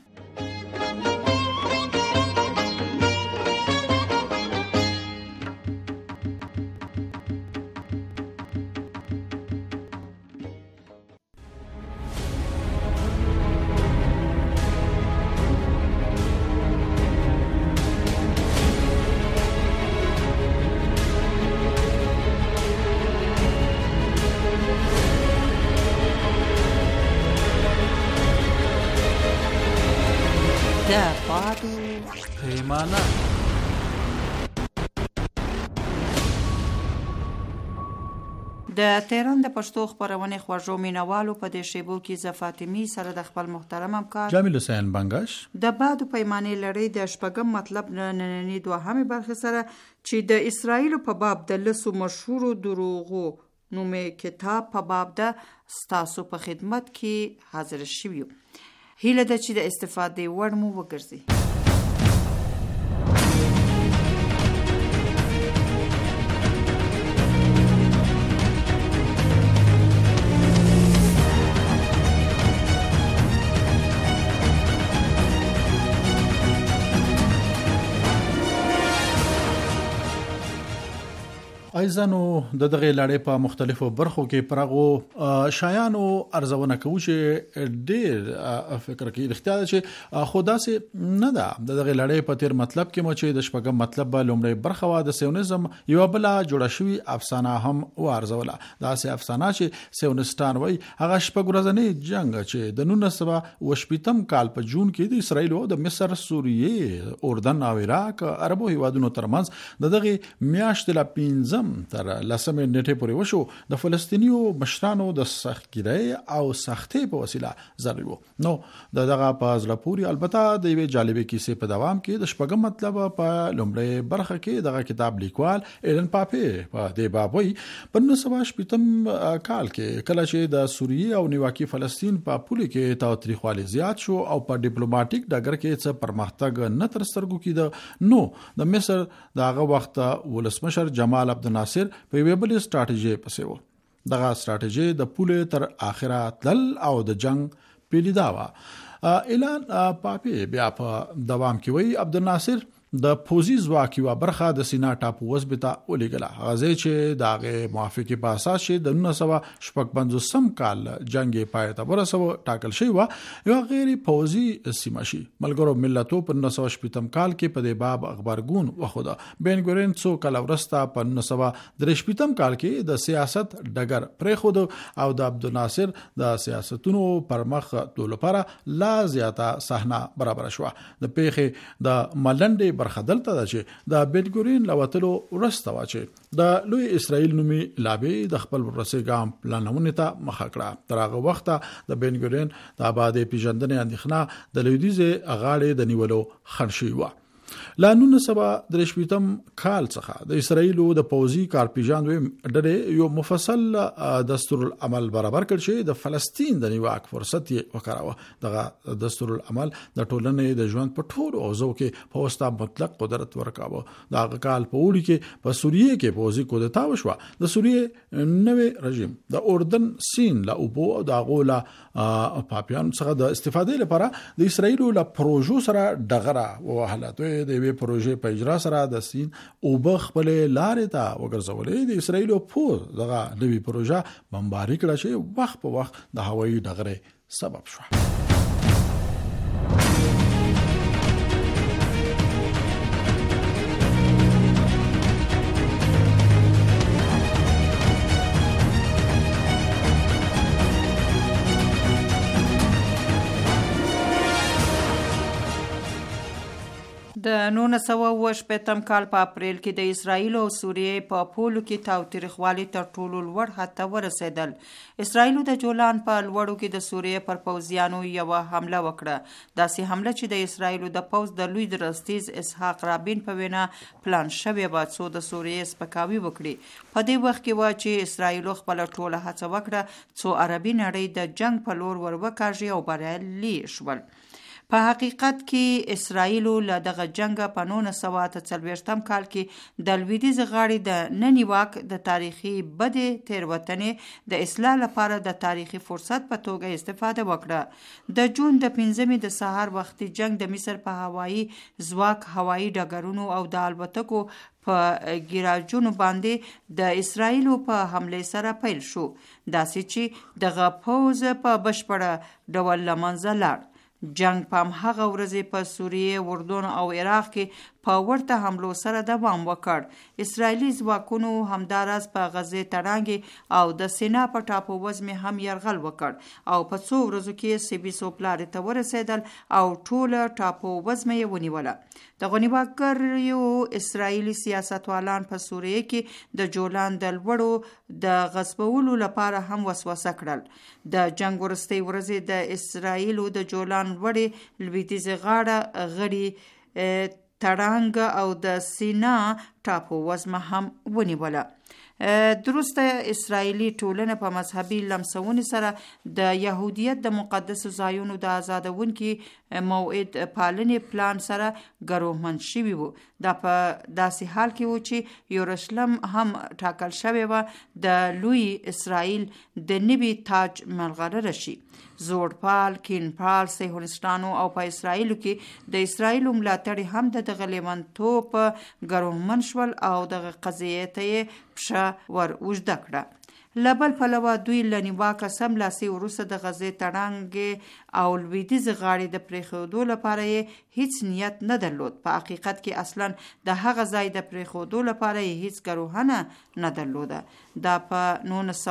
پیمانه د تهران د پښتو خبرونې خوږو مینوالو په دې شیبو کې ز فاطمی سره د خپل محترم همکار جامیل حسین بنگش د بادو پیمانې لړۍ د شپږم مطلب نننی دوهمې برخه سره چې د اسرایل په باب د لسو مشهور دروغو نومې کتاب په باب د ستاسو په خدمت کې حاضر شویو. هیله ده چې د استفادې وړ مو وګرځي. ایزانو د دغه لړۍ په مختلفو برخو کې پرغو شایانو ارزونه کوي چې ډېر فکر کوي اختیار چې خدا سي نه ده. د دغه لړۍ په تیر مطلب کې مو چې د شپږم مطلب لومړی برخه وا د سیونیزم یو بل جوړه شوی افسانه هم وارزوله. دا سي افسانه چې سیونستان وای هغه شپږ ورځې جنگ چې د 1918 کال په جون کې د اسرایل او د مصر، سوریه، اردن او عراق عربو هیوادونو ترمنځ دغه میاشتې لا 15 تر لسمه نیټه پورې وشو. د فلسطینیو مشرانو د سختګیری او سختي په وسیله ضرر وو. نو دغه په ځلپوري البته د یوې جالبې کیسې په دوام کې د شپږم مطلب په لومړی برخه کې دغه کتاب لیکوال ایلن پاپې په دې بابوي په 1918 کال کې کله چې د سوریه او نیواکي فلسطین په پوله کې تاوتریخوالي زیات شو او په ډیپلوماټیک ډګر کې څه پرمختګ نه تر سترګو کېده. نو د مصر دغه وخت ولسمشر جمال عبد الناصر په یوه بل ستراتیژي پسې و. دغه ستراتیژي د پوله تر اخره تل او د جنگ پیلیدا وا. اعلان پاپې بیا په دوام کې وی عبد الناصر د پوزي ځواک یو برخه د سینا ټاپو وسبته ولېګله. غزه چې داغه موافقه په اساس چې د 1955 کال جنگ پای ته ورسو ټاکل شوی و یو غیر پوزي سیمه شي. ملګرو ملتونو په 1918 کال کې په دې باب خبرګون وخوده. بن ګورین څو کال ورسته په 1918 کال کې د سیاست ډګر پرې خود او د عبد الناصر د سیاستونو پر مخ ټول لپاره لا زیاته صحنه برابر شو. د پیخه د ملنډي برخه دلته ده چې د بنګورین لوتلو ورسته وا چې د لوی اسرائیل نومي لابې د خپل ورسې ګام پلانونه ته مخه کړه. تر هغه وخت د بنګورین د آبادې پیژندنې اندېښنه د لویدیزه اغاړې د نیولو خنشي و. لا 1983 کال څخه د اسرایلو د پوځي کارپیژان ډلې یو مفصل دستور العمل برابر کړ چې د فلسطین د نیواک فرصت یې وکړاوه. دغه دستور العمل د ټولنې د ژوند په ټولو اوزو کې په واسطه مطلق قدرت ورکاوه. دغه کال په وړي کې په سوریه کې پوځي کودتا وشوه. د سوریه نوې رژیم د اردن سین لا اوبو او د غولا پاپیان څخه د استفادې لپاره د اسرایلو له پروژو سره دغره وهله. د دې پروژې په اجرا سره د سین او بخپل لارې ته وګرځولې. د اسرایلو په دغه نوې پروژه بمباري کړه چې وخت په وخت د هوایي دغره سبب شو. د 1980 کال په اپریل کې د اسرایل او سوریې په پولو کې تاوتریخوالي تر ټولو لوړ حد ته ورسېدل. اسرایل د جولان په لوړو کې د سوریې پر پوځیانو یو حمله وکړه. داسې حمله چې د اسرایل د پوځ د لوی درستیز اسحاق رابین په وینا پلان شوی و څو د سوریې سپکاوي وکړي. په دې وخت کې و چې اسرایل خپل ټوله هڅه وکړه څو عربي نړۍ د جنگ په لور وروکاږي او بریالي شول. په حقیقت کې اسرایل له دغه جنگ په 1940 کال کې د لویدیځ غاړې د ننیواک د تاریخي بدې تیروتنې د اصلاح لپاره د تاریخي فرصت په توګه استفاده وکړه. د جون د 5 د سهار وختي جنگ د مصر په هوایي ځواک، هوایي ډګرونو او د الوتکو په ګراجونو باندې د اسرایلو په حمله سره پیل شو. داسې چې دغه پوځ په بشپړه ډول له منځه لاړ. جنگ په هغه ورځې په سوریه، اردن او عراق کې په ورته حملو سره دوام وکړ. اسرایلی ځواکونو همداراز په غزه تړانګې او د سینا په ټاپو وزمې هم یرغل وکړ او په څو ورځو کې سیبیسو پلارې ته ورسېدل او ټوله ټاپو وزمې یې ونیوله. د غنیواګریو اسرایلی سیاستوالان په سوریه کې د جولان د لوړو د غصبولو لپاره هم وسوسه کړل. د جنگ وروستۍ ورځې د اسرایلو د جولان وړې لویدیځ غاړه غړي تړانګ او د سینا ټاپو وزمه هم ونیوله. درسته اسرایلی ټولنه په مذهبي لمسونې سره د يهودیت د مقدسو ځایونو د آزادونکي موعد پالنې پلان سره ګروهمن شوي وو. دا په داسې حال کې و چې یورشلم هم ټاکل شوی و د لوی اسرایل د نوي تاج ملغلره شي. زوړپال، کینپال، صهیونیستانو او په اسرایلو کې د اسرایلو ملاتړي هم د دغه لیونتوب ګروهمن شول او دغه قضیې ته پښه ور اوږده کړه. لبل پلوه دوی لنیواکه سملاسي وروسته د غزې تړانګې او لویدیځ غاړې د پرېښودو لپاره یې هیڅ نیت نه درلود. په حقیقت کې اصلا د هغه ځای د پرېښودو لپاره یې هیڅ ګروهنه نه درلوده. دا په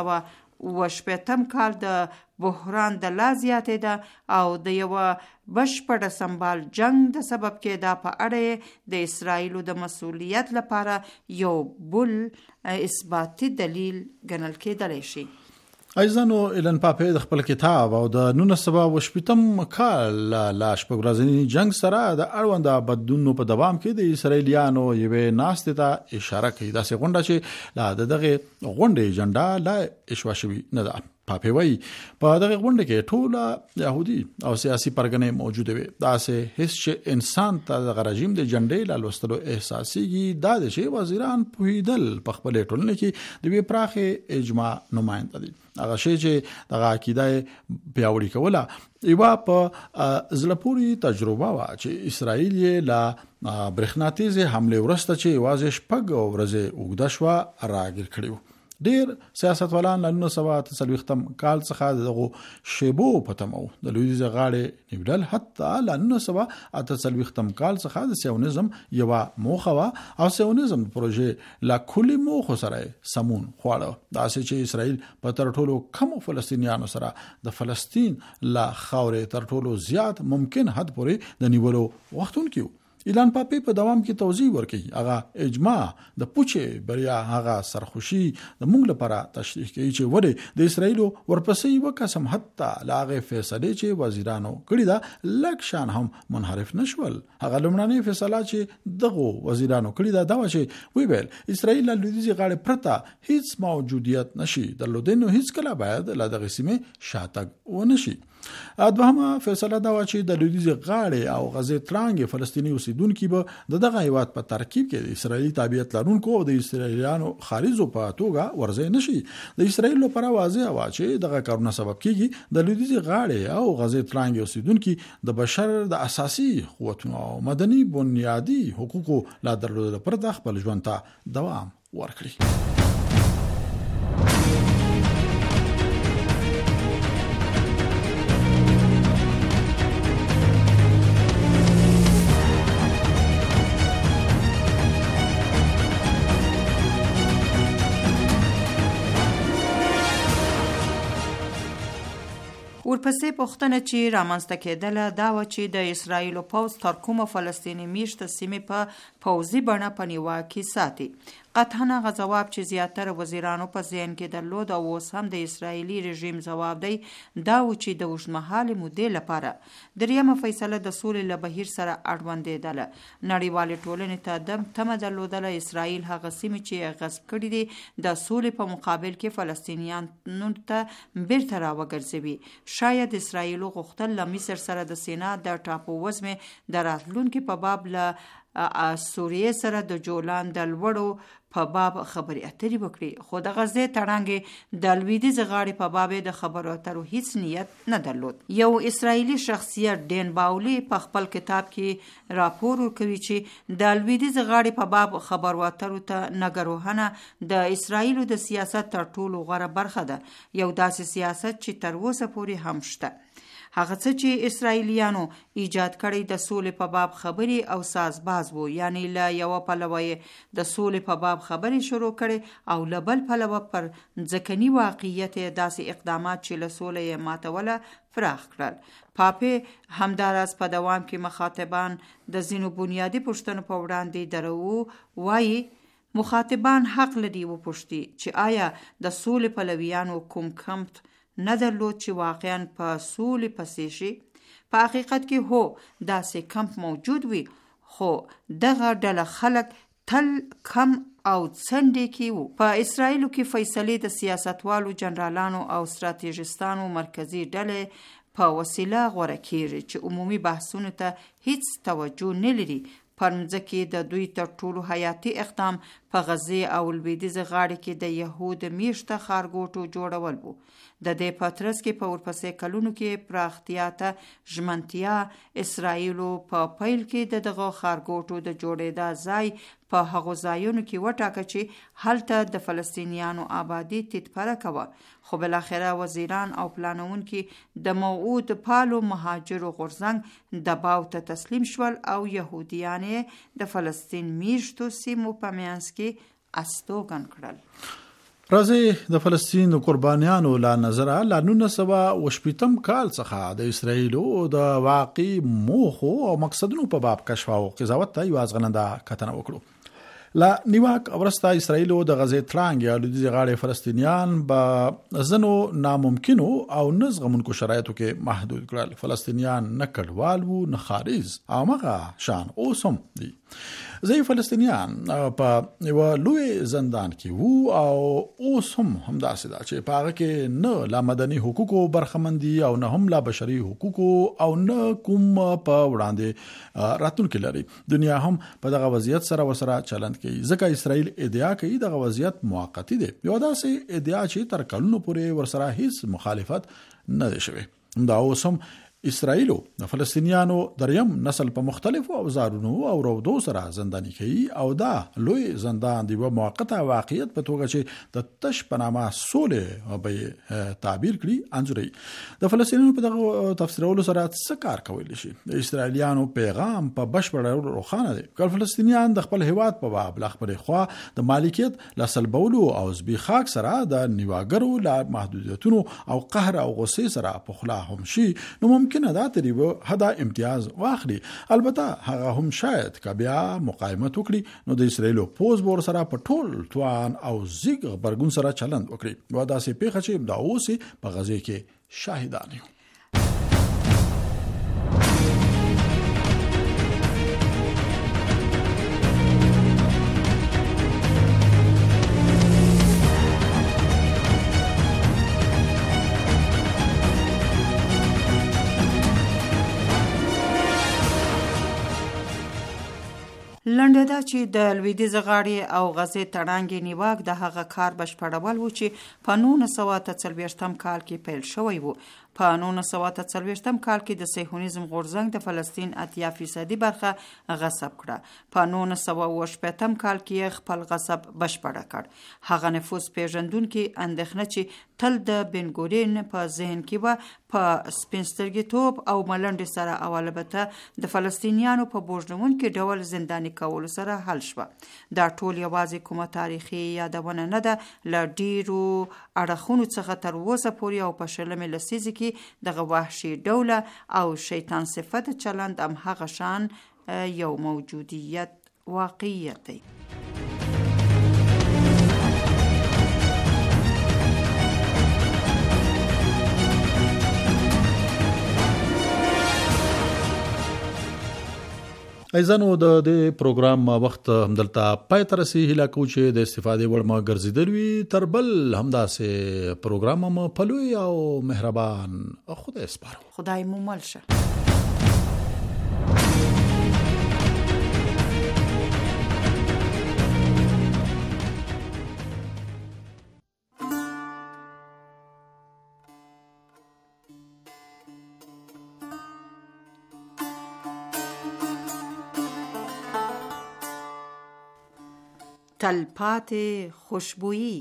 1980 کال د بحران د لا زیاتې ده او د یو بشپړ سمبال جنگ د سبب کې دا په اړه د اسرایلو د مسؤلیت لپاره یو بل اثباتي دلیل ګڼل کېدلی شي. ایزانو ایلن پاپی د خپل کتاب او د 1980 کال لا شپږ ورځنی جنگ سره د اړوند بدلونونو په دوام کې د اسرایلیانو یوې ناستې ته اشاره کوي. داسې غونډه چې لا دغه غونډې ایجنډا لا اشوا شوی نه ده. پاپی وایي په دغه غونډه کې ټوله يهودي او سیاسي پرګنې موجوده وي. داسې هیڅ چې انسان ته د رژیم د جنډې لا لوستلو احساسيږي دا د شی وزیران پویدل په خپل ټولنه کې د وی پراخه اجماع نماینده دي. هغه شی چې د عقیده پیاوړي کوله ایوا په زلپوري تجربه وا چې اسرائیل لا برېښناتیز حمله ورسته چې واځ شپږ ورځې وګدا شو راګر کړیو. ډیر سیاستوالان له 1940 کال څخه دغه شیبو پتمو د لویدیځ غاړې نیولل حتی له 1940 کال څخه د سیونیزم یو موخه او سیونیزم پروژه لا کلی موخه سره سمون خواړه. داسې چې اسرائیل په تر ټولو کم فلسطینیانو سره د فلسطین لا خاورې تر ټولو زیات ممکن حد پورې د نیولو وختون کیو. ایلان پاپی په دوام کې توضیح ورکړي هغه اجماع د پوچې بریا هغه سرخوشي د موږ لپاره تشریح کوي چې ولې د اسرایل ورپسې یو قسم حتی لاغه فیصله چې وزیرانو کړی دا لک شان هم منحرف نشول. هغه لمړنۍ فیصله چې دغه وزیرانو کړی دا چې وی ویل اسرایل له لویدیځ غاړې پرته هیڅ موجودیت نشي درلودل نو هیڅ کله باید له دغه سیمه شاتګ ونشي. دوهمه فیصله دا و چې د لویدیځ غاړې او غزه ترانګ فلسطینی اوسیدونکو به دغه هیواد په ترکیب کې د اسرایلی تابعیت لرونکو او د اسرایلیانو خارجو په توګه ورځي نشي. د اسرایل لپاره واضح و چې دغه کارونه سبب کیږي د لویدیځ غاړې او غزه ترانګ اوسیدونکو د بشر د اساسي قوتونو او مدني بنیادی حقوقو لا درلودل پرته خپل ژوند ته دوام ورکړي. ورپسې پوښتنه چې رامنځته کېدله دا و چې د اسرایلو پوځ تر کومه فلسطیني میشته سیمې په پوځي بڼه په نیوا کې ساتي. قطعا هغه ځواب چې زیاتره وزیرانو په ذهن کې درلود او اوس هم د اسرایلی رژیم ځواب دی دا و چې د اوږدمهالې مودې لپاره دریمه فیصله د سولې له بهیر سره اړوندېدله. نړیوالې ټولنې ته تمه درلودله اسرایل هغه سیمې چې غصب کړي دي د سولې په مقابل کې فلسطینیانو ته بیرته راوګرځوي. شاید اسرایل غوښتل له مصر سره د سینا د ټاپو وزمې د راتلونکي په باب له سوریه سره د جولان د لوړو په باب خبرې اترې وکړي، خو د غزې تړانګې د لویدیځ غاړې په باب د خبرو اترو هیڅ نیت نه درلود. یو اسرایلی شخصیت ډین باولی په خپل کتاب کې راپور ورکوي چې د لویدیځ غاړې په باب خبرو اترو ته نګروهنه د اسرایلو د سیاست تر ټولو غوره برخه ده، یو داسې سیاست چې تر اوسه پورې هم شته. هغه څه چې اسرایلیانو ایجاد کړی د سولې په باب خبرې او سازباز وو، یعنی له یو پلوه د سولې په باب خبرې شروع کړي او له بل پلوه پر ځکنی واقعیت داسې اقدامات چې له سولې ماتوله پراخ کړل. پاپې همداراز په دوام کې مخاطبان د ځینو بنیادی پوښتنو په وړاندې درو وایي مخاطبان حق لري وپوښتي چې آیا د سولې پلویانو کوم کمپ نه درلود چې واقعا په سولې پسې شي. په حقیقت کې هو داسې کمپ موجود وي، خو دغه ډله خلک تل کم او څنډې کې وو. په اسرائیلو کې فیصلې د سیاستوالو، جنرالانو او ستراتیژیستانو مرکزی ډلې په وسیله غوره کیږي چې عمومي بحثونو ته هیڅ توجه نه لري. پرمځکه د دوی تر ټولو حیاتي اقدام په غزه او لویدیځ غاړې کې د يهود میشته خارګوټو جوړول وو. د دې پاترس کې په ورپسې کلونو کې پراختیا ته ژمنتیا اسرائیلو په پیل کې دغه خارګوټو د جوړېدا ځای په هغو ځایونو کې وټاکه چې هلته د فلسطینیانو آبادی تدپره کوه، خو بلاخره وزیران او پلانونکي د موعود پالو مهاجرو غورځنګ دباو ته تسلیم شول او يهوديان د فلسطین میشتو سیمو په منځ کې استوګن کړل. راځي د فلسطین قربانیانو لا نظر لا 1980 کال څخه د اسرایل او د واقعي موخو او مقصدونو په باب کشف او قضاوت ته یو ځغنده کتنه وکړو. لا نیواک ورستا اسرائیل او د غزې ترانګ یا لویدیځ غاړې فلسطینیان به زنو ناممکنو او نزغمونکو شرایطو کې محدود کړل. فلسطینیان نه کډوال وو نه خارج او مغه شان اوسم دي. زي فلسطینیان په یو لوی زندان کې وو او اوس هم داسې ده چې په هغه کې نه لا مدني حقوقو برخمندي او نه هم لا بشري حقوقو او نه کوم په وړاندې راتلونکي لري. دنیا هم په دغه وضعیت سره ورسره چلند کوي، ځکه اسرائیل ادعا کوي دغه وضعیت موقتی دی. یو داسې ادعا چې تر کلونو پورې ورسره هیڅ مخالفت نه دی شوی. دا اوس هم اسرائیل د فلسطینیانو دریم نسل په مختلفو اوزارونو او رودو سره زنداني کوي او دا لوی زندان دی و موقته واقعیت په توګه چې د تش پنامه سولې به تعبیر کړي انځوري. د فلسطینیانو په دغه تفسیرولو سره څه کار کولی شي؟ د اسرائیلیانو پیغام په بشپړ روښانه دی. کله فلسطینیان د خپل هیواد په باب لخبرې خوا د مالکیت لسلبولو او زبېخاک سره د نیواګرو لا محدودیتونو او قهر او غصې سره په خلا هم شي، نو ممکن ممکنه دا تریبه هدا امتیاز واخلي. البته هغه هم شاید که بیا مقاومت وکړي نو د اسرائیل پوز بور سره په ټول توان او زیګ برګون سره چلند وکړي. و دا سي پیښه چې دا اوسې په غزه کې شاهدان یو. لنډه دا چې د لویدیځ غاړې او غزې تړانګې نیواک د هغه کار بشپړول و چې په 1943 کال کې پیل شوی و. په 1943 کال کې د صهیونیزم غورځنګ د فلسطین 80% برخه غصب کړه. په 1918 کال کې خپل غصب بشپړ کړ. هغه نفوذ پیژندونکو اندېښنه چې تل د بن ګورین په ذهن کې و په سپینسترګیتوب او ملنډ سره اولبته د فلسطینیانو په بوجنونکو ډول زنداني کول سره حل شو. دا ټول یوازې کومه تاریخي یادونه نه ده، ل ډیرو اړخونو څخه تر اوسه پورې او په شلمه لسیزه کې دغه وحشي ډوله او شیطان صفت چلند هم هغه شان یو موجودیت واقعیت دی. ایزانو د دې پروګرام وخت همدلته پای تر سي هله کو چې د استفادې وړ ما ګرځیدل وي. تر بل همداسې پروګرام هم پلوي او مهربان خدای سپارو. خدای مو مل شه. تلپاتې خوشبویی.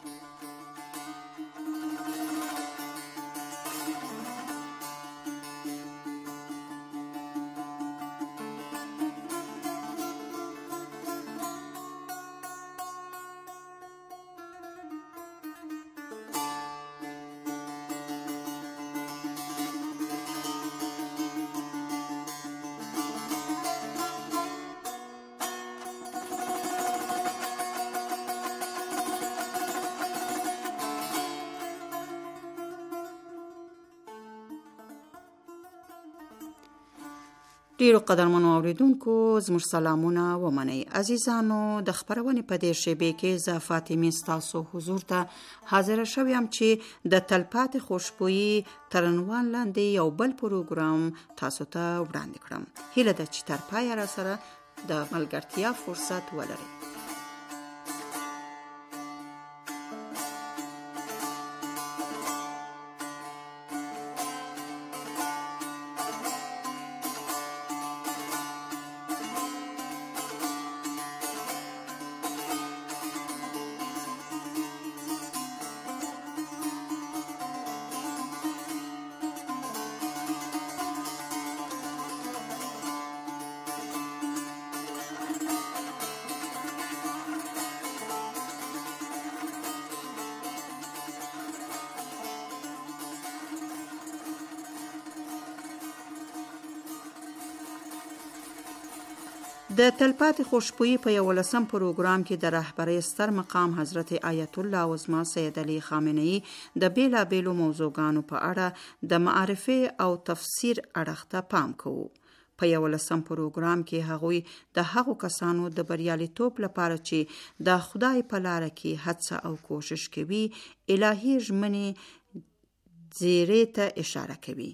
ډیرو قدرمنو اوریدونکو زموږ سلامونه ومنئ. عزیزانو د خبرونې په دې شیبې کې زه فاطمه ستاسو حضور ته حاضر شوم چې د تلپاتې خوشبویی تر عنوان لاندې یو بل پروګرام تاسو ته وړاندې کړم. هیله ده چې تر پایه را سره د ملګرتیا فرصت ولرئ. د تلپاتې خوشبویی په 11م پروګرام کې د رهبرۍ ستر مقام حضرت آیت الله عظما سید علی خامنه‌ای د بیلابیلو موضوعګانو په اړه د معرفي او تفسیر اړخ ته پام کوو. په 11م پروګرام کې هغوی د هغو کسانو د بریالیتوب لپاره چې د خدای په لار کې هڅه او کوشش کوي الهي ژمنې زیرې ته اشاره کوي.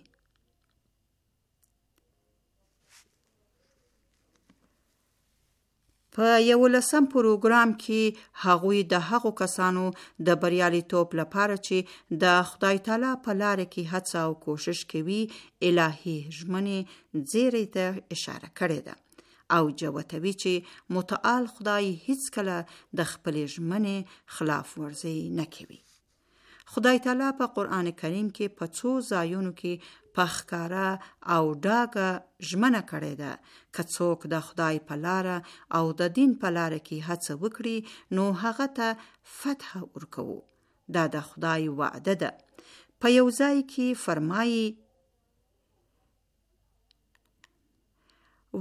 په 11م پروګرام کې هغوی د هغو کسانو د بریالیتوب لپاره چې د خدای تعالی په لار کې هڅه او کوشش کوي الهي ژمنې زیرې ته اشاره کړې ده او جوتوي چې متعال خدای هیڅ کله د خپل ژمنې خلاف ورزي نه کوي. خدای تعالی په قرآن کریم کې په څو ځایونو کې په ښکاره او ډاګه ژمنه کړې ده که څوک د خدای په لاره او د دین په لاره کې هڅه وکړي نو هغه ته فتح ورکوو. دا د خدای وعده ده. په یو ځای کې فرمایي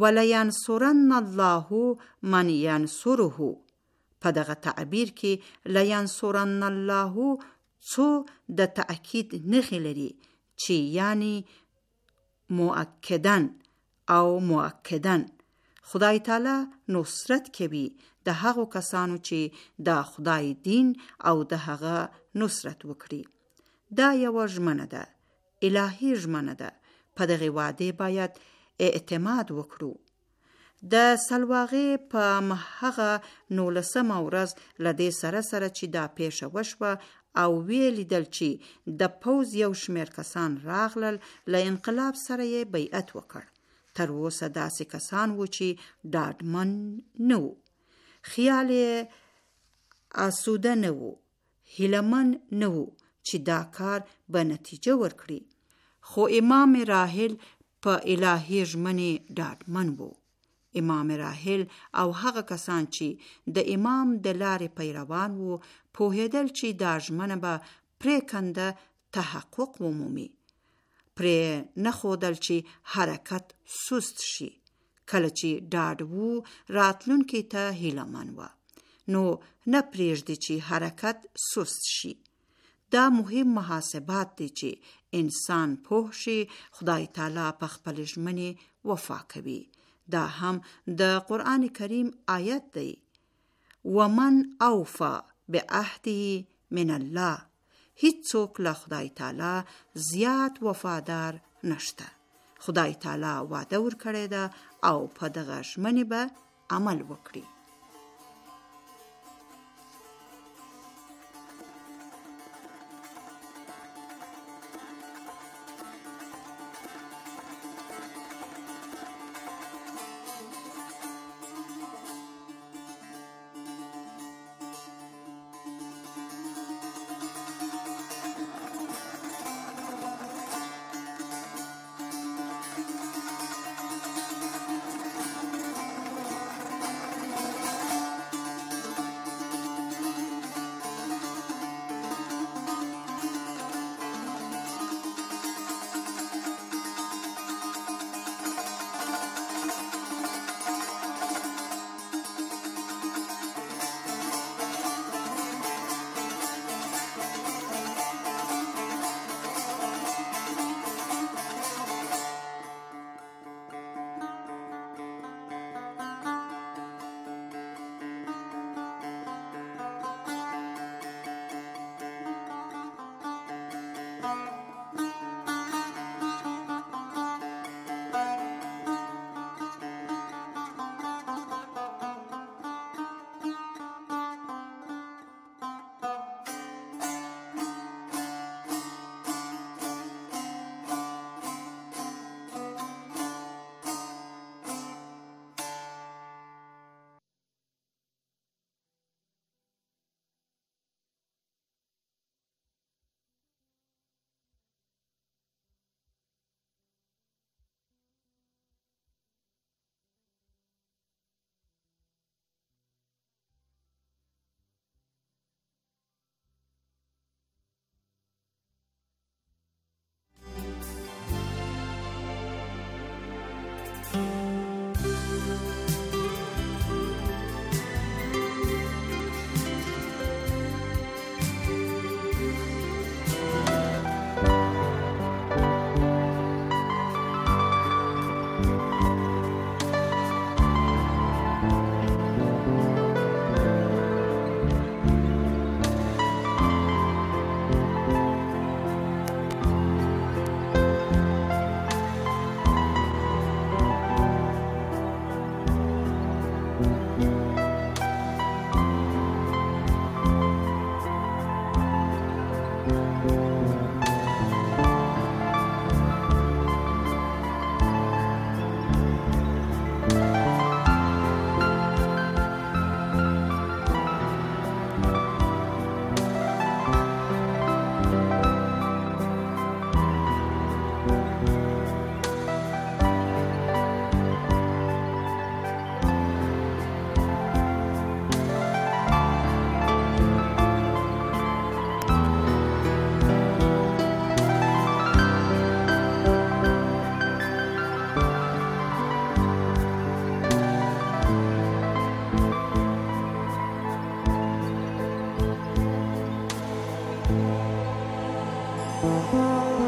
ولینصرن الله من ینصره. په دغه تعبیر کې لینصرن الله څو د تأکید نښې لري چې یعنی مؤکدن او مؤکدن خدای تعالی نصرت کوي د هغو کسانو چې د خدای دین او د هغه نصرت وکړي. دا یو ژمنه ده، الهی ژمنه ده. په دغه وعده باید اعتماد وکړو. د سلواغې په هغه 19 ورځ له دې سره چې دا پیښه وشوه او ویلیدل چې د پوځ یو شمېر کسان راغلل، له انقلاب سره یې بیعت وکړ. تر اوسه داسې کسان وو چې ډاډمن نه وو، خیال یې آسوده نه وو، هیلهمن نه وو چې دا کار به نتیجه ورکړي. خو امام راحل په الهي ژمنې ډاډمن وو. امام راحل او هغه کسان چې د امام د لارې پیروان وو پوهېدل چې دا ژمنه به پرېکنده تحقق ومومي. پرې نه ښودل چې حرکت سست شي. کله چې ډاډ وو راتلونکي ته هیلهمن وه، نو نه پرېږدي چې حرکت سست شي. دا مهم محاسبات دي چې انسان پوه شي خدای تعالی په خپل ژمنې وفا کوي. دا هم د قرآن کریم آیت دی، ومن اوفا بعهده من الله. هیڅوک له خدای تعالی زیات وفادار نشته. خدای تعالی وعده ورکړی ده او په دغه ژمنې به عمل وکړي.